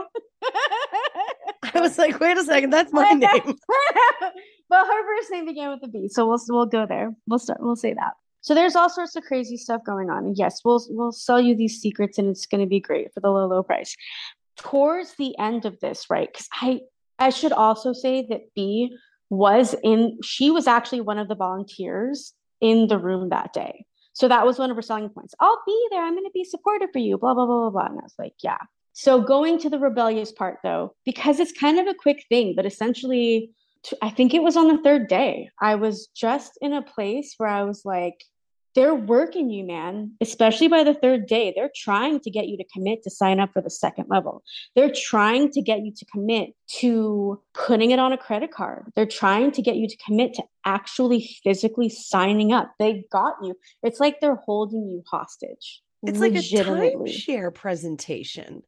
I was like, wait a second, that's my name. Well, her first name began with a B, so we'll we'll go there. We'll start. We'll say that. So there's all sorts of crazy stuff going on. And yes, we'll we'll sell you these secrets and it's going to be great for the low, low price. Towards the end of this, right? Because I I should also say that B was in, she was actually one of the volunteers in the room that day. So that was one of her selling points. I'll be there. I'm going to be supportive for you, blah, blah, blah, blah, blah. And I was like, yeah. So going to the rebellious part though, because it's kind of a quick thing, but essentially, I think it was on the third day, I was just in a place where I was like, they're working you, man, especially by the third day. They're trying to get you to commit to sign up for the second level. They're trying to get you to commit to putting it on a credit card. They're trying to get you to commit to actually physically signing up. They got you. It's like they're holding you hostage. It's like a timeshare presentation.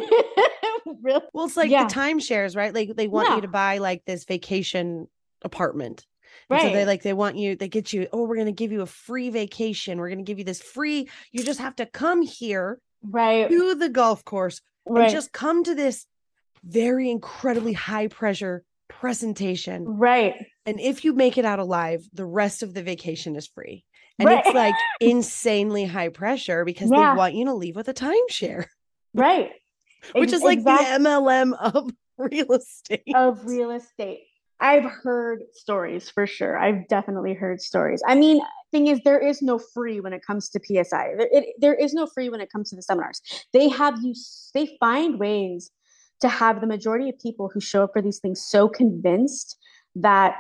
Really? Well, it's like yeah. the timeshares, right? Like they want yeah. you to buy like this vacation apartment. And right. So they like, they want you, they get you, oh, we're going to give you a free vacation. We're going to give you this free, you just have to come here right. to the golf course right. and just come to this very incredibly high pressure presentation. Right. And if you make it out alive, the rest of the vacation is free. And right. it's like insanely high pressure because yeah. they want you to leave with a timeshare. Right. Which is like exactly. the M L M of real estate. Of real estate. I've heard stories for sure. I've definitely heard stories. I mean, thing is, there is no free when it comes to P S I. It, it, there is no free when it comes to the seminars. They have you, they find ways to have the majority of people who show up for these things so convinced that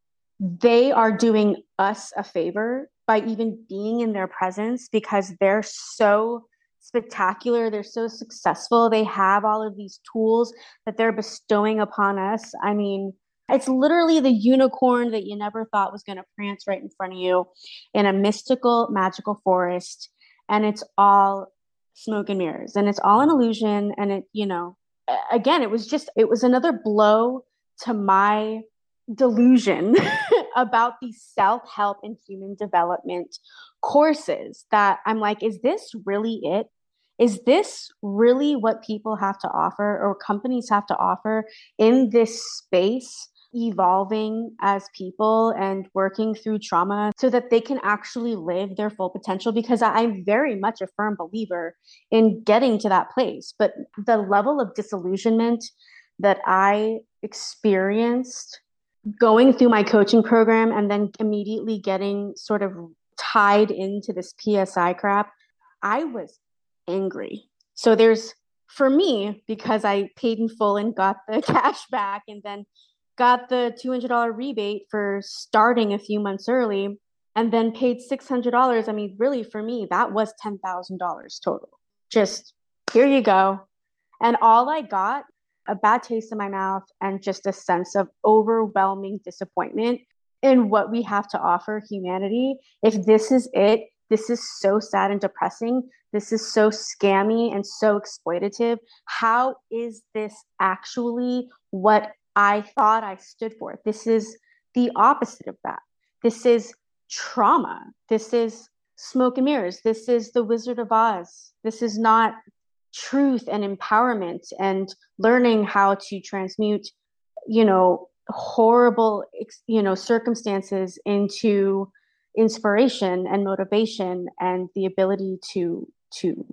they are doing us a favor by even being in their presence because they're so spectacular. They're so successful. They have all of these tools that they're bestowing upon us. I mean, it's literally the unicorn that you never thought was going to prance right in front of you in a mystical, magical forest. And it's all smoke and mirrors and it's all an illusion. And it, you know, again, it was just, it was another blow to my delusion about these self-help and human development courses that I'm like, is this really it? Is this really what people have to offer or companies have to offer in this space, evolving as people and working through trauma so that they can actually live their full potential? Because I'm very much a firm believer in getting to that place. But the level of disillusionment that I experienced going through my coaching program and then immediately getting sort of tied into this P S I crap, I was angry. So there's, for me, because I paid in full and got the cash back and then got the two hundred dollars rebate for starting a few months early and then paid six hundred dollars. I mean, really for me, that was ten thousand dollars total. Just here you go. And all I got, a bad taste in my mouth and just a sense of overwhelming disappointment in what we have to offer humanity. If this is it, this is so sad and depressing. This is so scammy and so exploitative. How is this actually what I thought I stood for? This is the opposite of that. This is trauma. This is smoke and mirrors. This is the Wizard of Oz. This is not truth and empowerment and learning how to transmute, you know, horrible, you know, circumstances into inspiration and motivation and the ability to to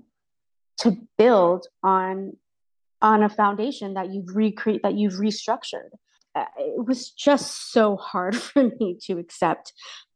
to build on on a foundation that you've recreate that you've restructured. It was just so hard for me to accept.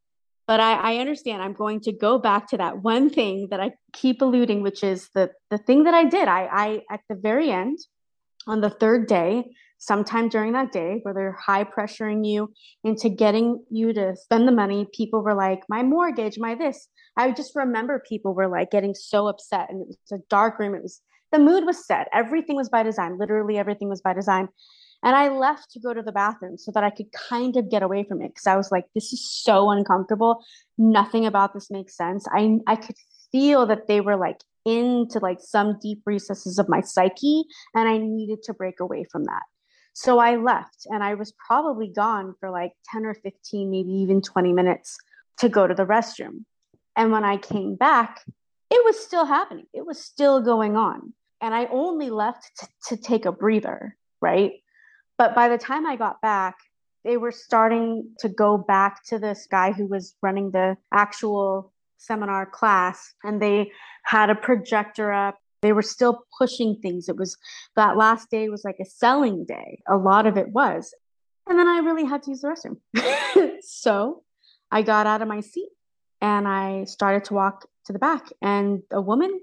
But I, I understand I'm going to go back to that one thing that I keep alluding, which is the the thing that I did. I, I at the very end, on the third day, sometime during that day where they're high pressuring you into getting you to spend the money, people were like, my mortgage, my this. I just remember people were like getting so upset and it was a dark room. It was, the mood was set. Everything was by design. Literally everything was by design. And I left to go to the bathroom so that I could kind of get away from it because I was like, this is so uncomfortable. Nothing about this makes sense. I I could feel that they were like into like some deep recesses of my psyche and I needed to break away from that. So I left and I was probably gone for like ten or fifteen, maybe even twenty minutes to go to the restroom. And when I came back, it was still happening. It was still going on. And I only left t- to take a breather, right? But by the time I got back, they were starting to go back to this guy who was running the actual seminar class, and they had a projector up. They were still pushing things. It was that last day was like a selling day. A lot of it was. And then I really had to use the restroom. So I got out of my seat and I started to walk to the back. And a woman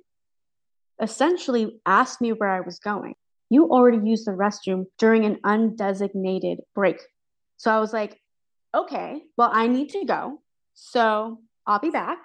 essentially asked me where I was going. You already used the restroom during an undesignated break. So I was like, okay, well, I need to go. So I'll be back.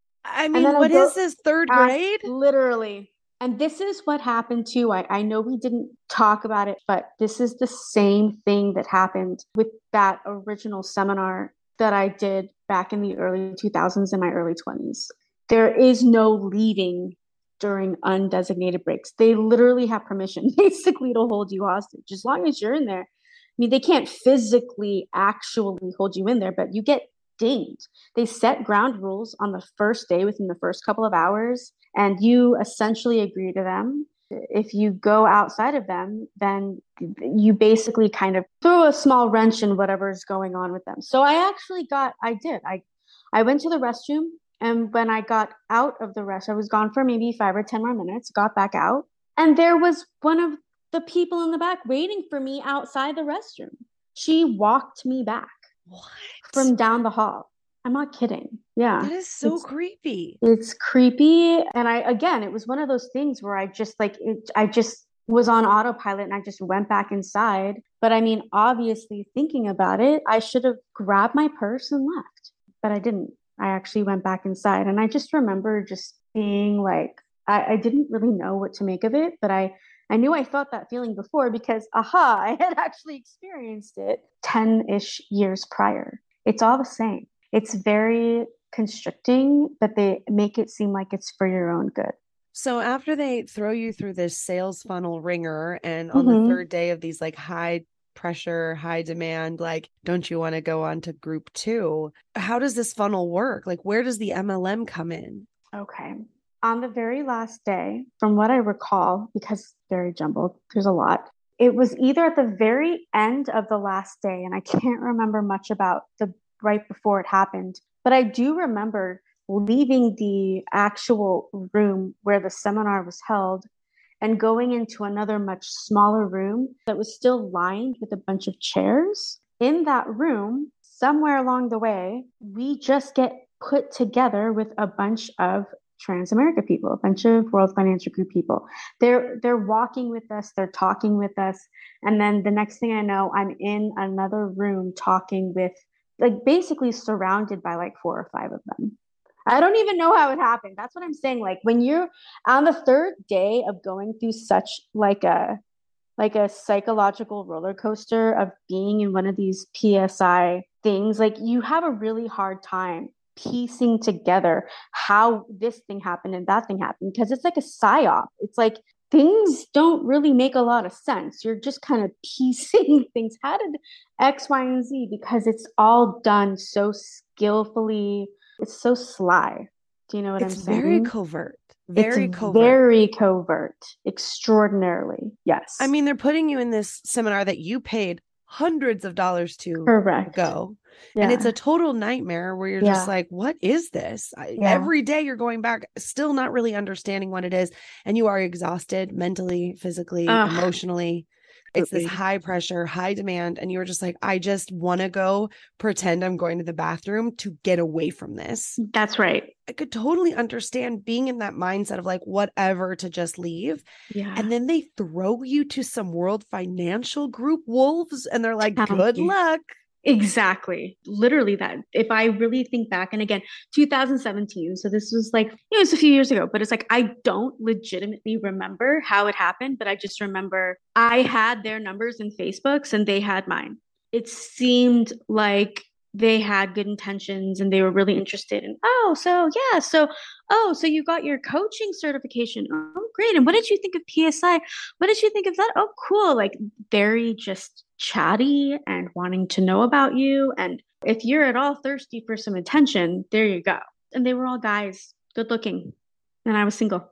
I mean, what I is this, third grade? Literally. And this is what happened too. I, I know we didn't talk about it, but this is the same thing that happened with that original seminar that I did back in the early two thousands and my early twenties. There is no leaving during undesignated breaks. They literally have permission basically to hold you hostage as long as you're in there. I mean, they can't physically actually hold you in there, but you get dinged. They set ground rules on the first day within the first couple of hours, and you essentially agree to them. If you go outside of them, then you basically kind of throw a small wrench in whatever's going on with them. So I actually got, I did. I, I went to the restroom, and when I got out of the restroom, I was gone for maybe five or ten more minutes, got back out, and there was one of the people in the back waiting for me outside the restroom. She walked me back. What? From down the hall. I'm not kidding. Yeah. That is so it's, creepy. It's creepy. And I, again, it was one of those things where I just like, it, I just was on autopilot and I just went back inside. But I mean, obviously thinking about it, I should have grabbed my purse and left, but I didn't. I actually went back inside, and I just remember just being like, I, I didn't really know what to make of it, but I, I knew I felt that feeling before because, aha, I had actually experienced it ten-ish years prior. It's all the same. It's very constricting, but they make it seem like it's for your own good. So after they throw you through this sales funnel ringer, and on mm-hmm. the third day of these like high pressure, high demand, like, don't you want to go on to group two? How does this funnel work? Like, where does the M L M come in? Okay. On the very last day, from what I recall, because very jumbled, there's a lot. It was either at the very end of the last day, and I can't remember much about the right before it happened, but I do remember leaving the actual room where the seminar was held and going into another much smaller room that was still lined with a bunch of chairs. In that room, somewhere along the way, we just get put together with a bunch of Transamerica people, a bunch of World Financial Group people. They're they're walking with us, they're talking with us. And then the next thing I know, I'm in another room talking with, like, basically surrounded by like four or five of them. I don't even know how it happened. That's what I'm saying. Like, when you're on the third day of going through such like a like a psychological roller coaster of being in one of these P S I things, like, you have a really hard time piecing together how this thing happened and that thing happened, because it's like a psyop. It's like things don't really make a lot of sense. You're just kind of piecing things. How did X, Y, and Z? Because it's all done so skillfully. It's so sly. Do you know what it's I'm saying? It's very covert. Very it's covert. Very covert. Extraordinarily. Yes. I mean, they're putting you in this seminar that you paid hundreds of dollars to Correct. go. Yeah. And it's a total nightmare where you're yeah. just like, what is this? I, yeah. Every day you're going back, still not really understanding what it is. And you are exhausted mentally, physically, Ugh. emotionally. It's this high pressure, high demand. And you were just like, I just want to go pretend I'm going to the bathroom to get away from this. That's right. I could totally understand being in that mindset of like, whatever, to just leave. Yeah. And then they throw you to some World Financial Group wolves and they're like, Tell good me. luck. Exactly. Literally that. If I really think back, and again, two thousand seventeen. So this was like, it was a few years ago, but it's like, I don't legitimately remember how it happened, but I just remember I had their numbers in Facebooks and they had mine. It seemed like they had good intentions and they were really interested in, oh, so yeah. So, oh, so you got your coaching certification. Oh, great. And what did you think of P S I? What did you think of that? Oh, cool. Like, very just chatty and wanting to know about you. And if you're at all thirsty for some attention, there you go. And they were all guys, good looking. And I was single.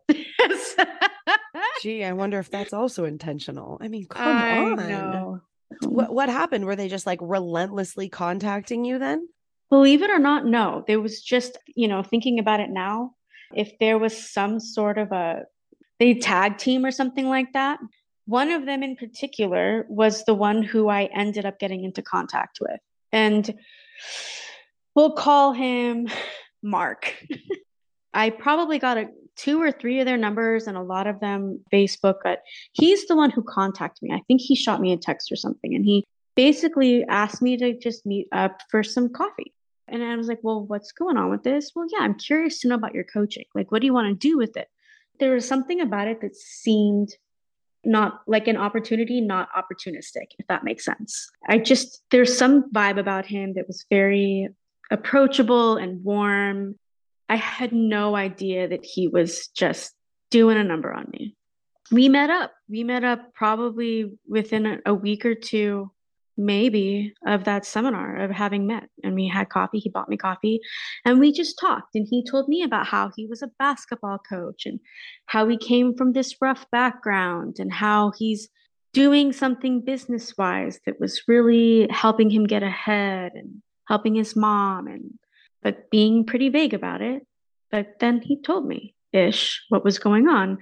Gee, I wonder if that's also intentional. I mean, come I on. know. What what happened? Were they just like relentlessly contacting you then? Believe it or not, no. There was just, you know, thinking about it now, if there was some sort of a they tag team or something like that. One of them in particular was the one who I ended up getting into contact with. And we'll call him Mark. I probably got a two or three of their numbers and a lot of them Facebook, but he's the one who contacted me. I think he shot me a text or something and he basically asked me to just meet up for some coffee. And I was like, well, what's going on with this? Well, yeah, I'm curious to know about your coaching. Like, what do you want to do with it? There was something about it that seemed not like an opportunity, not opportunistic, if that makes sense. I just, there's some vibe about him that was very approachable and warm. I had no idea that he was just doing a number on me. We met up. We met up probably within a, a week or two, maybe, of that seminar, of having met. And we had coffee. He bought me coffee and we just talked. And he told me about how he was a basketball coach and how he came from this rough background and how he's doing something business wise that was really helping him get ahead and helping his mom, and but being pretty vague about it. But then he told me ish what was going on.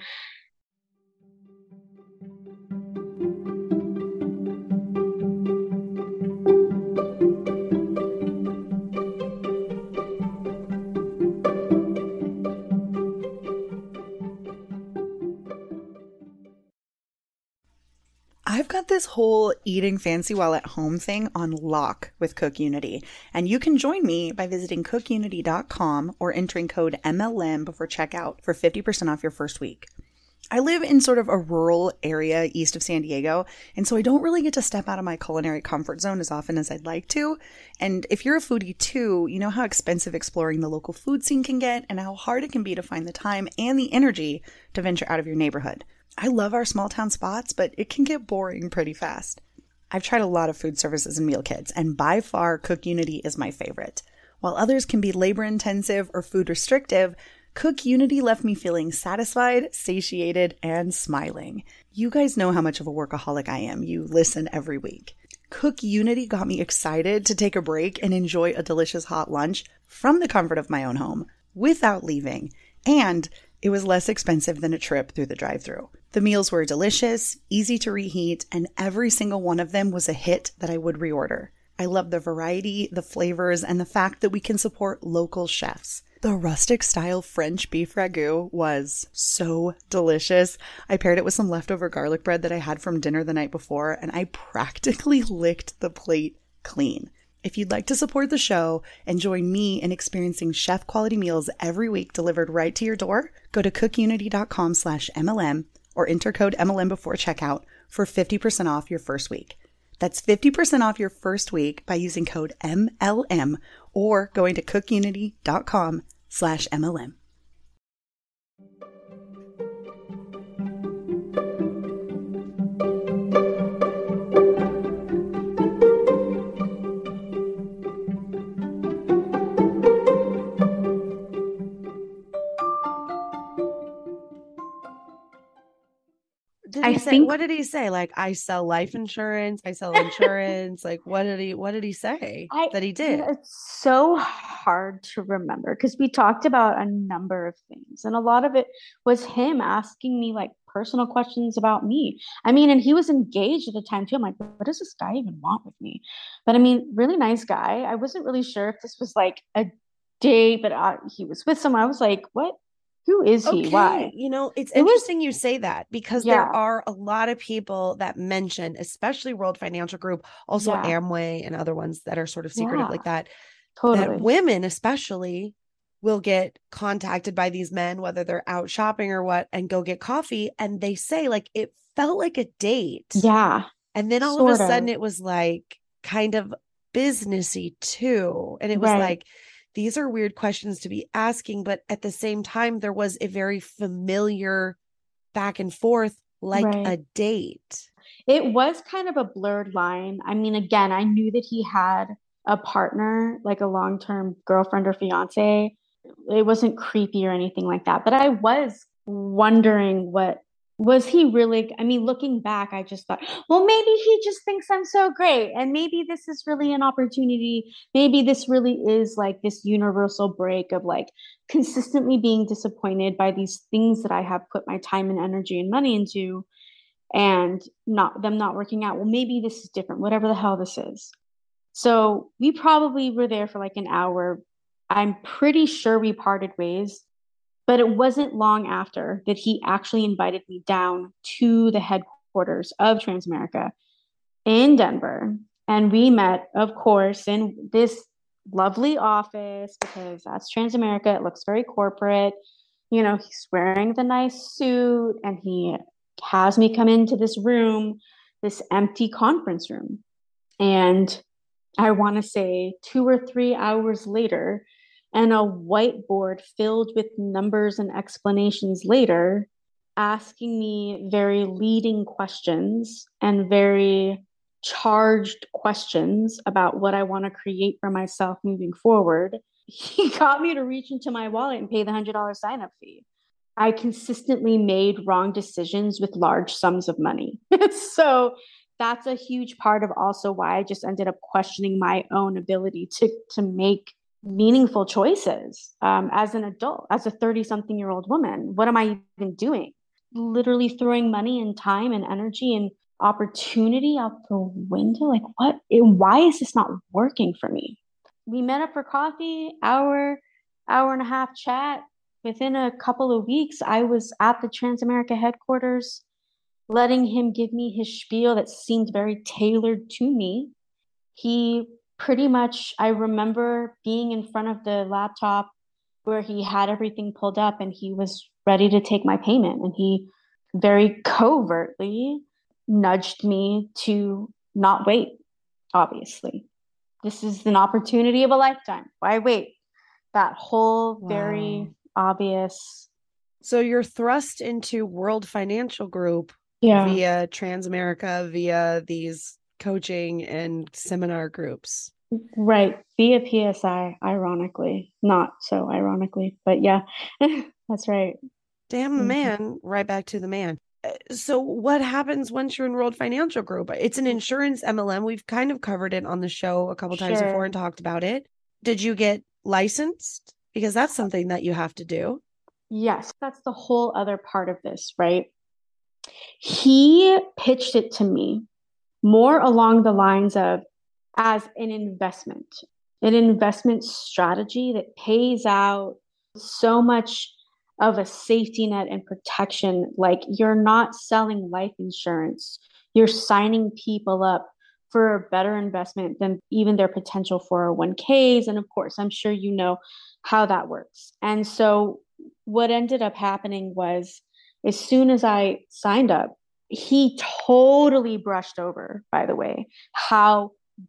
I've got this whole eating fancy while at home thing on lock with Cook Unity, and you can join me by visiting cook unity dot com or entering code M L M before checkout for fifty percent off your first week. I live in sort of a rural area east of San Diego, and so I don't really get to step out of my culinary comfort zone as often as I'd like to. And if you're a foodie too, you know how expensive exploring the local food scene can get and how hard it can be to find the time and the energy to venture out of your neighborhood. I love our small town spots, but it can get boring pretty fast. I've tried a lot of food services and meal kits, and by far Cook Unity is my favorite. While others can be labor intensive or food restrictive, Cook Unity left me feeling satisfied, satiated, and smiling. You guys know how much of a workaholic I am. You listen every week. Cook Unity got me excited to take a break and enjoy a delicious hot lunch from the comfort of my own home without leaving. And it was less expensive than a trip through the drive-thru. The meals were delicious, easy to reheat, and every single one of them was a hit that I would reorder. I love the variety, the flavors, and the fact that we can support local chefs. The rustic-style French beef ragu was so delicious. I paired it with some leftover garlic bread that I had from dinner the night before, and I practically licked the plate clean. If you'd like to support the show and join me in experiencing chef-quality meals every week delivered right to your door, go to cook unity dot com slash M L M or enter code M L M before checkout for fifty percent off your first week. That's fifty percent off your first week by using code M L M or going to cook unity dot com slash M L M. Did he I say, think what did he say? Like, I sell life insurance, I sell insurance. Like, what did he, what did he say I, that he you did? know, it's so hard to remember because we talked about a number of things, and a lot of it was him asking me like personal questions about me. I mean, and he was engaged at the time too. I'm like, what does this guy even want with me? But I mean, really nice guy. I wasn't really sure if this was like a date, but uh, he was with someone. I was like, what? Who is he? Okay, Why? you know, it's It was, interesting you say that because yeah, there are a lot of people that mention, especially World Financial Group, also yeah, Amway and other ones that are sort of secretive yeah, like that, that totally. women especially will get contacted by these men, whether they're out shopping or what, and go get coffee. And they say like, it felt like a date. Yeah, And then all of a sort sudden of. it was like kind of businessy too. And it was Right, like, these are weird questions to be asking, but at the same time, there was a very familiar back and forth, like right. a date. It was kind of a blurred line. I mean, again, I knew that he had a partner, like a long-term girlfriend or fiance. It wasn't creepy or anything like that, but I was wondering what Was he really? I mean, looking back, I just thought, well, maybe he just thinks I'm so great. And maybe this is really an opportunity. Maybe this really is like this universal break of like consistently being disappointed by these things that I have put my time and energy and money into and not them not working out. Well, maybe this is different, whatever the hell this is. So we probably were there for like an hour. I'm pretty sure we parted ways. But it wasn't long after that he actually invited me down to the headquarters of Transamerica in Denver. And we met, of course, in this lovely office because that's Transamerica. It looks very corporate. You know, he's wearing the nice suit and he has me come into this room, this empty conference room. And I want to say two or three hours later, and a whiteboard filled with numbers and explanations later, asking me very leading questions and very charged questions about what I want to create for myself moving forward. He got me to reach into my wallet and pay the one hundred dollars sign-up fee. I consistently made wrong decisions with large sums of money. So that's a huge part of also why I just ended up questioning my own ability to to make meaningful choices um, as an adult, as a thirty something year old woman. What am I even doing? Literally throwing money and time and energy and opportunity out the window. Like, what? Why is this not working for me? We met up for coffee, hour, hour and a half chat. Within a couple of weeks, I was at the Transamerica headquarters, letting him give me his spiel that seemed very tailored to me. He pretty much, I remember being in front of the laptop where he had everything pulled up and he was ready to take my payment. And he very covertly nudged me to not wait, obviously. This is an opportunity of a lifetime. Why wait? That whole wow. very obvious. So you're thrust into World Financial Group yeah. via Transamerica, via these coaching and seminar groups. Right. Via P S I, ironically. Not so ironically, but yeah, that's right. Damn the man. Right back to the man. So what happens once you're in World Financial Group? It's an insurance M L M. We've kind of covered it on the show a couple times sure. before and talked about it. Did you get licensed? Because that's something that you have to do. Yes, that's the whole other part of this, right? He pitched it to me more along the lines of as an investment, an investment strategy that pays out so much of a safety net and protection. Like, you're not selling life insurance. You're signing people up for a better investment than even their potential four oh one k's. And of course, I'm sure you know how that works. And so what ended up happening was, as soon as I signed up, he totally brushed over, by the way, how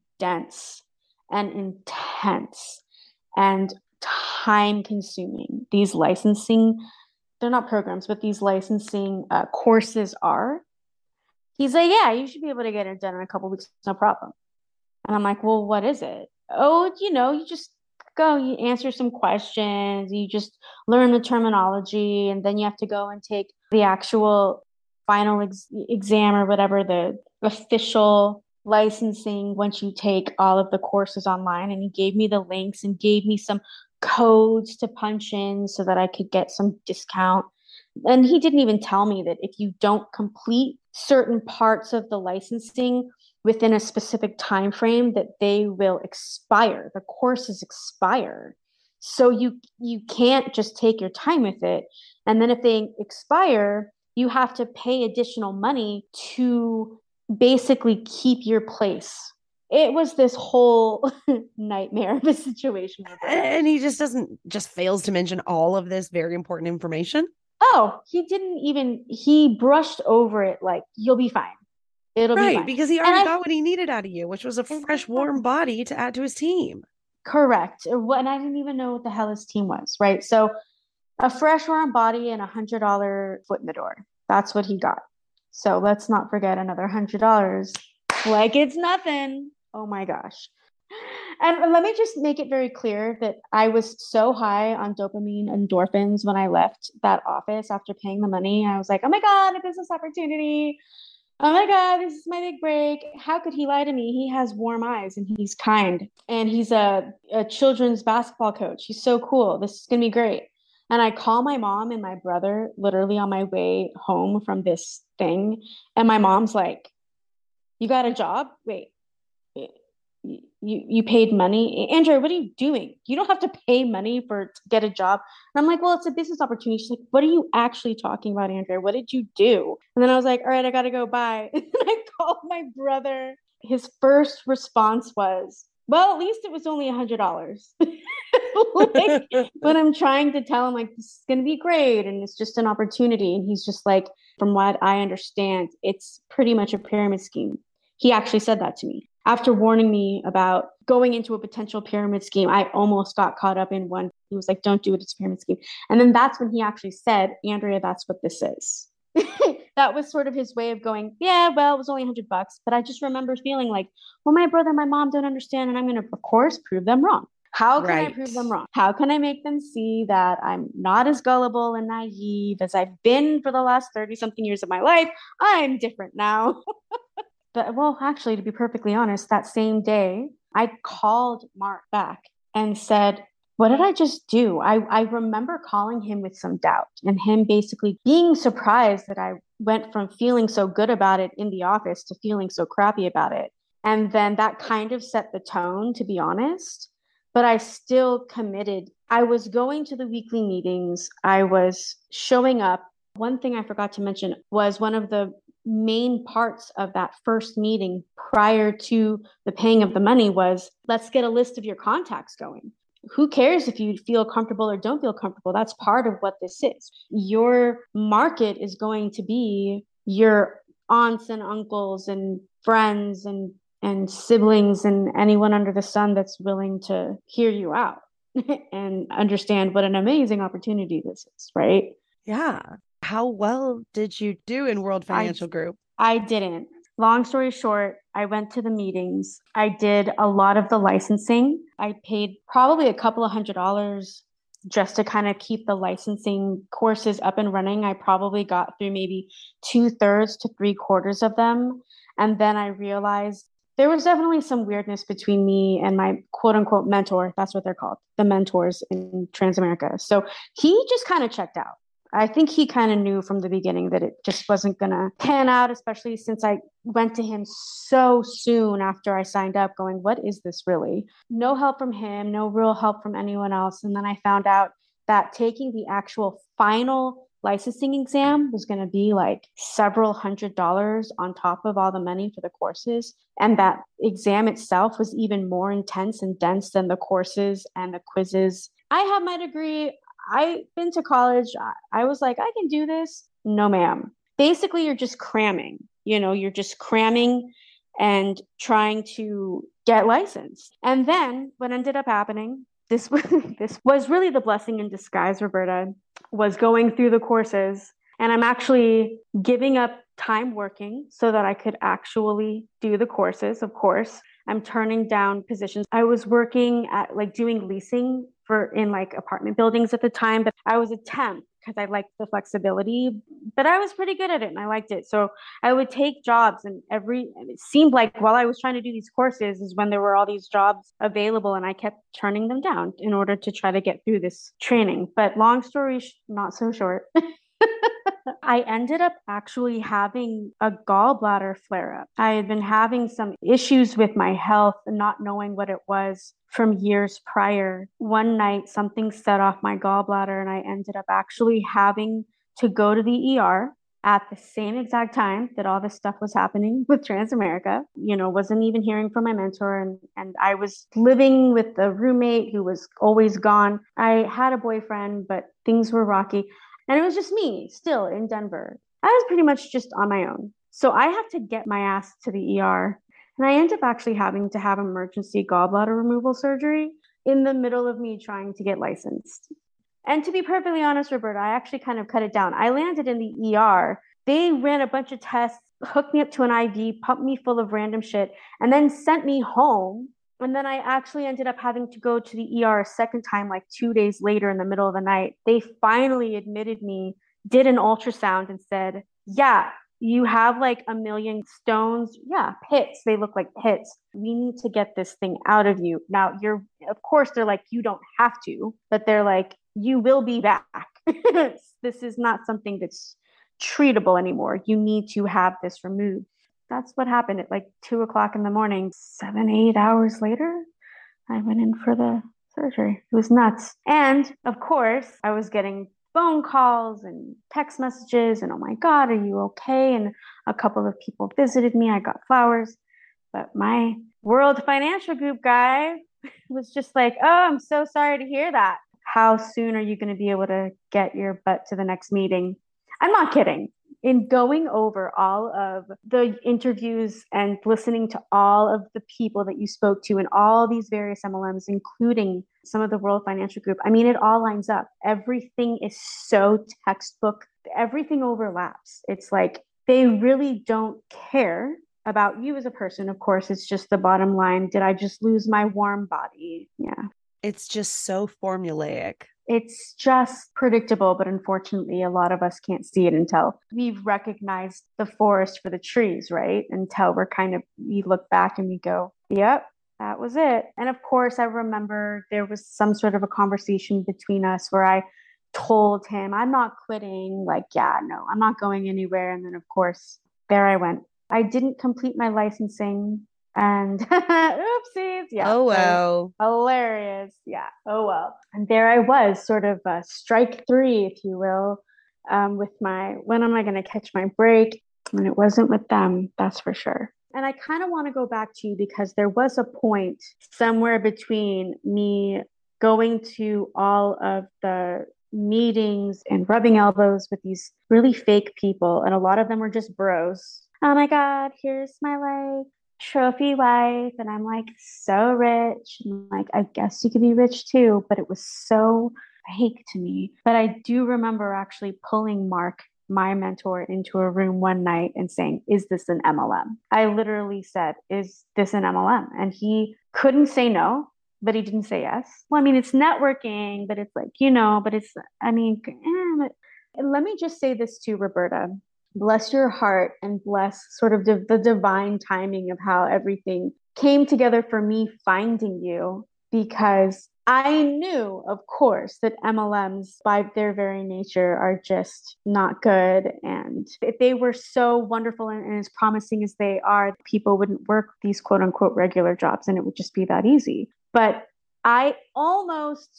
dense and intense and time consuming these licensing, they're not programs, but these licensing uh, courses are. He's like, yeah, you should be able to get it done in a couple of weeks, no problem. And I'm like, well, what is it? Oh, you know, you just go, you answer some questions, you just learn the terminology, and then you have to go and take the actual final ex- exam or whatever, the official licensing once you take all of the courses online. And he gave me the links and gave me some codes to punch in so that I could get some discount. And he didn't even tell me that if you don't complete certain parts of the licensing within a specific time frame, that they will expire. The courses expire. So you you can't just take your time with it. And then if they expire, you have to pay additional money to basically keep your place. It was this whole nightmare of a situation. And he just doesn't, just fails to mention all of this very important information. Oh, he didn't even, he brushed over it like, you'll be fine. It'll right, be fine. Because he already and got I, what he needed out of you, which was a fresh, warm body to add to his team. Correct. And I didn't even know what the hell his team was, right? So a fresh, warm body and a one hundred dollars foot in the door. That's what he got. So let's not forget another one hundred dollars. Like it's nothing. Oh my gosh. And let me just make it very clear that I was so high on dopamine endorphins when I left that office after paying the money. I was like, oh my God, a business opportunity. Oh my God, this is my big break. How could he lie to me? He has warm eyes and he's kind. And he's a, a children's basketball coach. He's so cool. This is going to be great. And I call my mom and my brother literally on my way home from this thing. And my mom's like, you got a job? Wait, you you paid money? Andrea, what are you doing? You don't have to pay money for to get a job. And I'm like, well, it's a business opportunity. She's like, what are you actually talking about, Andrea? What did you do? And then I was like, all right, I gotta go. Bye. And I called my brother. His first response was, well, at least it was only a hundred dollars. Like, but I'm trying to tell him like this is gonna be great and it's just an opportunity. And he's just like, from what I understand, it's pretty much a pyramid scheme. He actually said that to me. After warning me about going into a potential pyramid scheme, I almost got caught up in one. He was like, don't do it, it's a pyramid scheme. And then that's when he actually said, Andrea, that's what this is. That was sort of his way of going, yeah, well, it was only a hundred bucks. But I just remember feeling like, well, my brother and my mom don't understand. And I'm going to, of course, prove them wrong. How can right. I prove them wrong? How can I make them see that I'm not as gullible and naive as I've been for the last thirty something years of my life? I'm different now. But, well, actually, to be perfectly honest, that same day, I called Mark back and said, what did I just do? I, I remember calling him with some doubt and him basically being surprised that I went from feeling so good about it in the office to feeling so crappy about it. And then that kind of set the tone, to be honest. But I still committed. I was going to the weekly meetings. I was showing up. One thing I forgot to mention was one of the main parts of that first meeting prior to the paying of the money was, let's get a list of your contacts going. Who cares if you feel comfortable or don't feel comfortable? That's part of what this is. Your market is going to be your aunts and uncles and friends and and siblings and anyone under the sun that's willing to hear you out and understand what an amazing opportunity this is, right? Yeah. How well did you do in World Financial I, Group? I didn't. Long story short, I went to the meetings. I did a lot of the licensing. I paid probably a couple of hundred dollars just to kind of keep the licensing courses up and running. I probably got through maybe two thirds to three quarters of them. And then I realized there was definitely some weirdness between me and my quote unquote mentor. That's what they're called, the mentors in Transamerica. So he just kind of checked out. I think he kind of knew from the beginning that it just wasn't going to pan out, especially since I went to him so soon after I signed up going, what is this really? No help from him, no real help from anyone else. And then I found out that taking the actual final licensing exam was going to be like several hundred dollars on top of all the money for the courses. And that exam itself was even more intense and dense than the courses and the quizzes. I have my degree. I've been to college. I was like, I can do this. No, ma'am. Basically, you're just cramming. You know, you're just cramming and trying to get licensed. And then what ended up happening, this was, this was really the blessing in disguise, Roberta, was going through the courses. And I'm actually giving up time working so that I could actually do the courses, of course. I'm turning down positions. I was working at like doing leasing for in like apartment buildings at the time, but I was a temp because I liked the flexibility, but I was pretty good at it and I liked it. So I would take jobs and every, and it seemed like while I was trying to do these courses is when there were all these jobs available and I kept turning them down in order to try to get through this training. But long story, sh- not so short. I ended up actually having a gallbladder flare up. I had been having some issues with my health and not knowing what it was from years prior. One night, something set off my gallbladder, and I ended up actually having to go to the E R at the same exact time that all this stuff was happening with Transamerica. You know, wasn't even hearing from my mentor, and, and I was living with a roommate who was always gone. I had a boyfriend, but things were rocky. And it was just me still in Denver. I was pretty much just on my own. So I had to get my ass to the E R. And I ended up actually having to have emergency gallbladder removal surgery in the middle of me trying to get licensed. And to be perfectly honest, Roberta, I actually kind of cut it down. I landed in the E R. They ran a bunch of tests, hooked me up to an I V, pumped me full of random shit, and then sent me home And then I actually ended up having to go to the E R a second time, like two days later in the middle of the night. They finally admitted me, did an ultrasound and said, yeah, you have like a million stones. Yeah, pits. They look like pits. We need to get this thing out of you. Now, you're, of course, they're like, you don't have to, but they're like, you will be back. This is not something that's treatable anymore. You need to have this removed. That's what happened at like two o'clock in the morning. Seven, eight hours later, I went in for the surgery. It was nuts. And of course, I was getting phone calls and text messages and, oh my God, are you okay? And a couple of people visited me. I got flowers. But my World Financial Group guy was just like, oh, I'm so sorry to hear that. How soon are you going to be able to get your butt to the next meeting? I'm not kidding. In going over all of the interviews and listening to all of the people that you spoke to in all these various M L Ms, including some of the World Financial Group, I mean, it all lines up. Everything is so textbook. Everything overlaps. It's like they really don't care about you as a person. Of course, it's just the bottom line. Did I just lose my warm body? Yeah. It's just so formulaic. It's just predictable, but unfortunately, a lot of us can't see it until we've recognized the forest for the trees, right? Until we're kind of, we look back and we go, yep, that was it. And of course, I remember there was some sort of a conversation between us where I told him, I'm not quitting. Like, yeah, no, I'm not going anywhere. And then, of course, there I went. I didn't complete my licensing. And oopsies. Yeah. Oh, wow. Hilarious. Yeah. Oh, well. And there I was, sort of uh, strike three, if you will, um, with my, when am I going to catch my break? And it wasn't with them, that's for sure. And I kind of want to go back to you because there was a point somewhere between me going to all of the meetings and rubbing elbows with these really fake people. And a lot of them were just bros. Oh my God, here's my like trophy wife. And I'm like so rich. And like, I guess you could be rich too, but it was so fake to me. But I do remember actually pulling Mark, my mentor, into a room one night and saying, is this an M L M? I literally said, is this an M L M? And he couldn't say no, but he didn't say yes. Well, I mean, it's networking, but it's like, you know, but it's, I mean, eh, let me just say this too, Roberta. Bless your heart and bless sort of the, the divine timing of how everything came together for me finding you, because I knew, of course, that M L Ms by their very nature are just not good. And if they were so wonderful and, and as promising as they are, people wouldn't work these quote unquote regular jobs and it would just be that easy. But I almost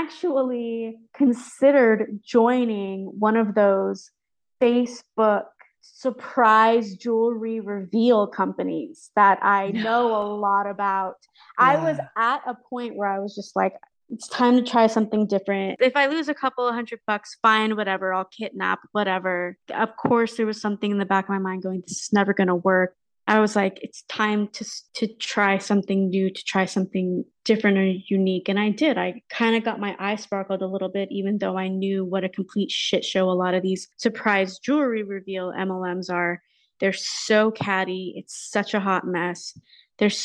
actually considered joining one of those Facebook surprise jewelry reveal companies that I know a lot about. Yeah. I was at a point where I was just like, it's time to try something different. If I lose a couple of hundred bucks, fine, whatever, I'll kidnap, whatever. Of course, there was something in the back of my mind going, this is never going to work. I was like, it's time to to try something new, to try something different or unique. And I did. I kind of got my eye sparkled a little bit, even though I knew what a complete shit show a lot of these surprise jewelry reveal M L Ms are. They're so catty. It's such a hot mess. There's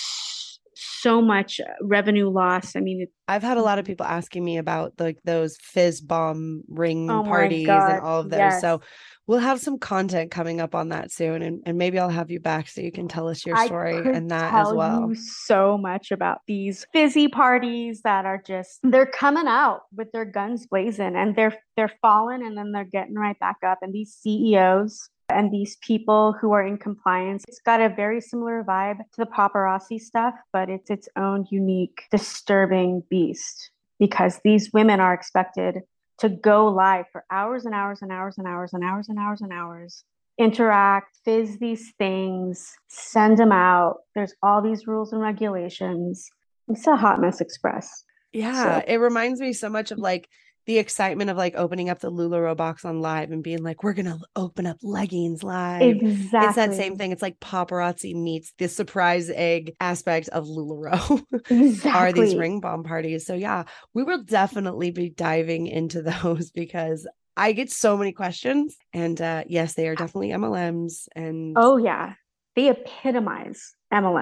so much revenue loss. I mean, it, I've had a lot of people asking me about like those fizz bomb ring oh parties God, and all of those. yes. So we'll have some content coming up on that soon. And, and maybe I'll have you back so you can tell us your story and that as well. You so much about these fizzy parties that are just, they're coming out with their guns blazing and they're, they're falling and then they're getting right back up. And these C E Os and these people who are in compliance, it's got a very similar vibe to the paparazzi stuff, but it's its own unique, disturbing beast because these women are expected to go live for hours and hours and hours and hours and hours and hours and hours, interact, fizz these things, send them out. There's all these rules and regulations. It's a hot mess express. Yeah, so. It reminds me so much of like the excitement of like opening up the LuLaRoe box on live and being like, we're going to open up leggings live. Exactly. It's that same thing. It's like paparazzi meets the surprise egg aspect of LuLaRoe. Exactly. Are these ring bomb parties. So yeah, we will definitely be diving into those because I get so many questions and uh, yes, they are definitely M L Ms. And oh yeah, they epitomize M L Ms.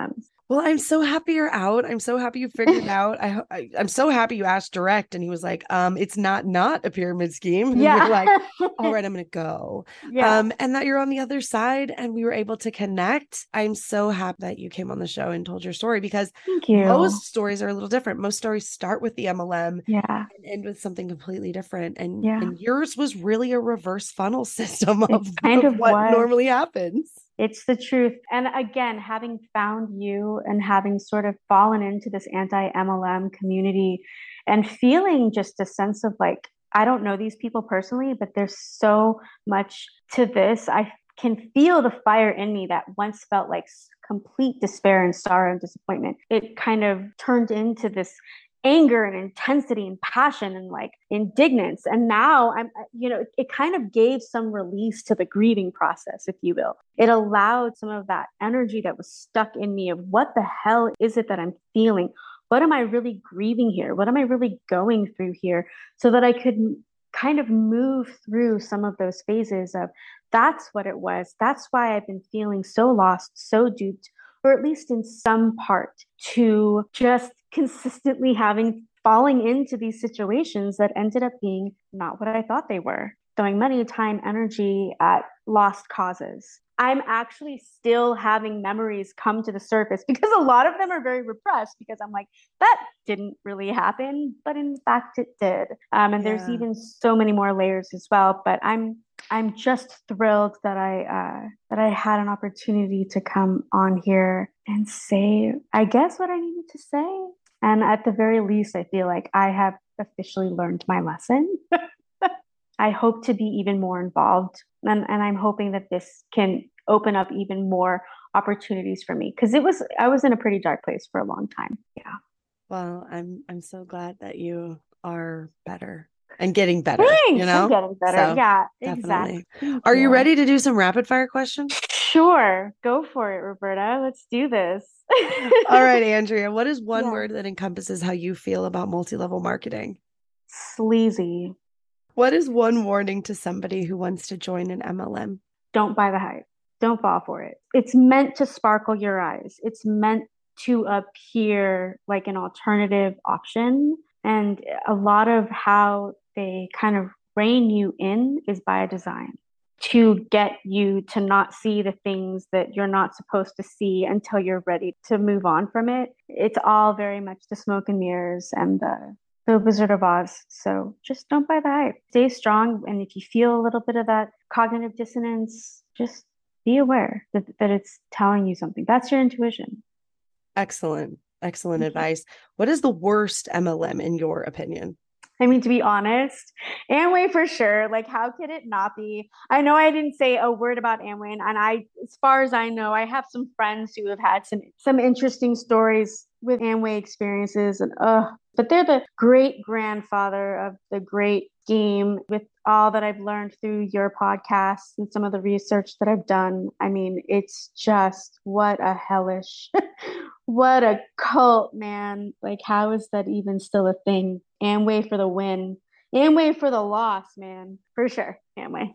Well, I'm so happy you're out. I'm so happy you figured it out. I, I I'm so happy you asked direct, and he was like, um, it's not not a pyramid scheme. And Yeah. you're like, all right, I'm gonna go. Yeah. Um, and that you're on the other side, and we were able to connect. I'm so happy that you came on the show and told your story, because Thank you. most stories are a little different. Most stories start with the M L M, Yeah. and end with something completely different. And Yeah. and yours was really a reverse funnel system of, It kind of of what was. normally happens. It's the truth. And again, having found you and having sort of fallen into this anti-M L M community and feeling just a sense of like, I don't know these people personally, but there's so much to this. I can feel the fire in me that once felt like complete despair and sorrow and disappointment. It kind of turned into this anger and intensity and passion and like indignance. And now I'm, you know, it kind of gave some release to the grieving process, if you will. It allowed some of that energy that was stuck in me of what the hell is it that I'm feeling? What am I really grieving here? What am I really going through here? So that I could kind of move through some of those phases of that's what it was. That's why I've been feeling so lost, so duped, or at least in some part, to just consistently having falling into these situations that ended up being not what I thought they were, throwing money, time, energy at lost causes. I'm actually still having memories come to the surface because a lot of them are very repressed, because I'm like, that didn't really happen, but in fact it did. Um, and yeah. There's even so many more layers as well, but I'm I'm just thrilled that I uh, that I had an opportunity to come on here and say, I guess, what I needed to say. And at the very least, I feel like I have officially learned my lesson. I hope to be even more involved. And, and I'm hoping that this can open up even more opportunities for me. Because it was, I was in a pretty dark place for a long time. Yeah. Well, I'm, I'm so glad that you are better and getting better. Thanks. You know, I'm getting better. So, yeah, definitely. Exactly. Are you ready to do some rapid fire questions? Sure. Go for it, Roberta. Let's do this. All right, Andrea, what is one yeah. word that encompasses how you feel about multi-level marketing? Sleazy. What is one warning to somebody who wants to join an M L M? Don't buy the hype. Don't fall for it. It's meant to sparkle your eyes. It's meant to appear like an alternative option. And a lot of how they kind of rein you in is by design, to get you to not see the things that you're not supposed to see until you're ready to move on from it. It's all very much the smoke and mirrors and the the Wizard of Oz. So just don't buy the hype. Stay strong. And if you feel a little bit of that cognitive dissonance, just be aware that, that it's telling you something. That's your intuition. Excellent. Excellent advice. What is the worst M L M in your opinion? I mean, to be honest, Amway for sure. Like, how could it not be? I know I didn't say a word about Amway, and I, as far as I know, I have some friends who have had some some interesting stories with Amway experiences, and uh, but they're the great grandfather of the great scheme. With all that I've learned through your podcast and some of the research that I've done, I mean, it's just what a hellish, what a cult, man. Like, how is that even still a thing? Amway for the win. Amway for the loss, man. For sure. Amway.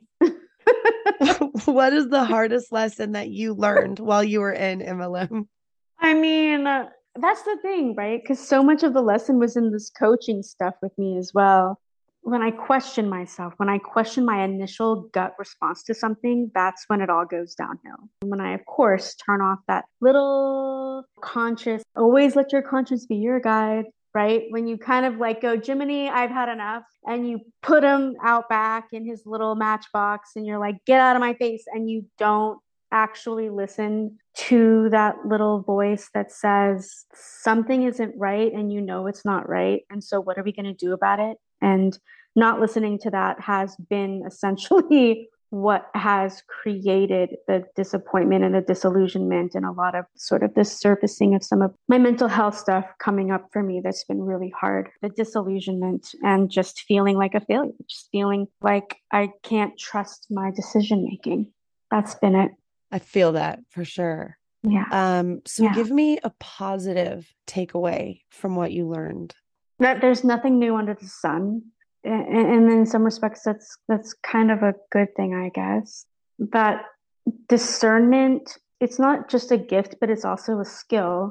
What is the hardest lesson that you learned while you were in M L M? I mean, uh, that's the thing, right? Because so much of the lesson was in this coaching stuff with me as well. When I question myself, when I question my initial gut response to something, that's when it all goes downhill. When I, of course, turn off that little conscious, always let your conscience be your guide, right? When you kind of like go, Jiminy, I've had enough. And you put him out back in his little matchbox and you're like, get out of my face. And you don't actually listen to that little voice that says something isn't right and you know it's not right. And so what are we going to do about it? And not listening to that has been essentially what has created the disappointment and the disillusionment and a lot of sort of the surfacing of some of my mental health stuff coming up for me that's been really hard. The disillusionment and just feeling like a failure, just feeling like I can't trust my decision making. That's been it. I feel that for sure. Yeah. Um, so yeah. give me a positive takeaway from what you learned. That there's nothing new under the sun. And, and in some respects, that's that's kind of a good thing, I guess. That discernment, it's not just a gift, but it's also a skill.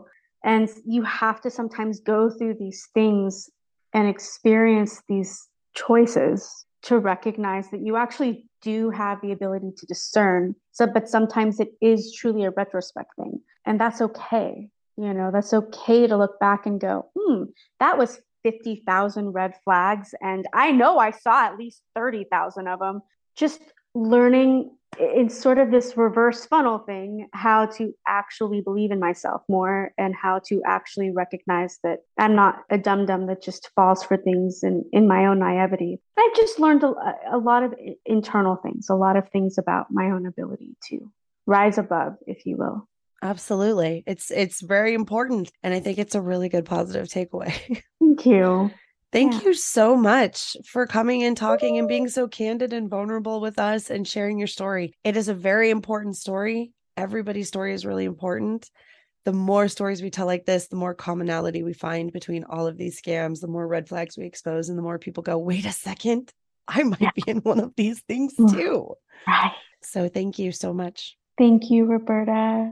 And you have to sometimes go through these things and experience these choices to recognize that you actually do have the ability to discern. So, but sometimes it is truly a retrospect thing. And that's okay. You know, that's okay to look back and go, hmm, that was fifty thousand red flags. And I know I saw at least thirty thousand of them. Just learning in sort of this reverse funnel thing, how to actually believe in myself more and how to actually recognize that I'm not a dum-dum that just falls for things in, in my own naivety. I've just learned a, a lot of internal things, a lot of things about my own ability to rise above, if you will. Absolutely. It's, it's very important. And I think it's a really good positive takeaway. Thank you. Thank yeah. you so much for coming and talking and being so candid and vulnerable with us and sharing your story. It is a very important story. Everybody's story is really important. The more stories we tell like this, the more commonality we find between all of these scams, the more red flags we expose, and the more people go, wait a second, I might yeah. be in one of these things too. Right. So thank you so much. Thank you, Roberta.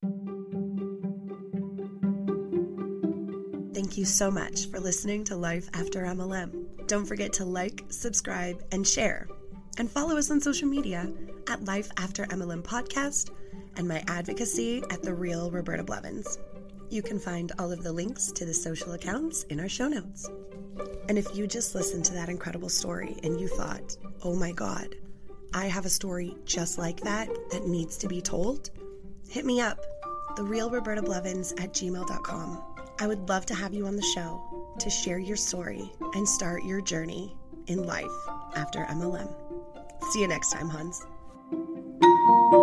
Thank you so much for listening to Life After M L M. Don't forget to like, subscribe, and share. And follow us on social media at Life After M L M Podcast and my advocacy at The Real Roberta Blevins. You can find all of the links to the social accounts in our show notes. And if you just listened to that incredible story and you thought, oh my God, I have a story just like that that needs to be told, hit me up, the real roberta blevins at gmail dot com. I would love to have you on the show to share your story and start your journey in life after M L M. See you next time, Huns.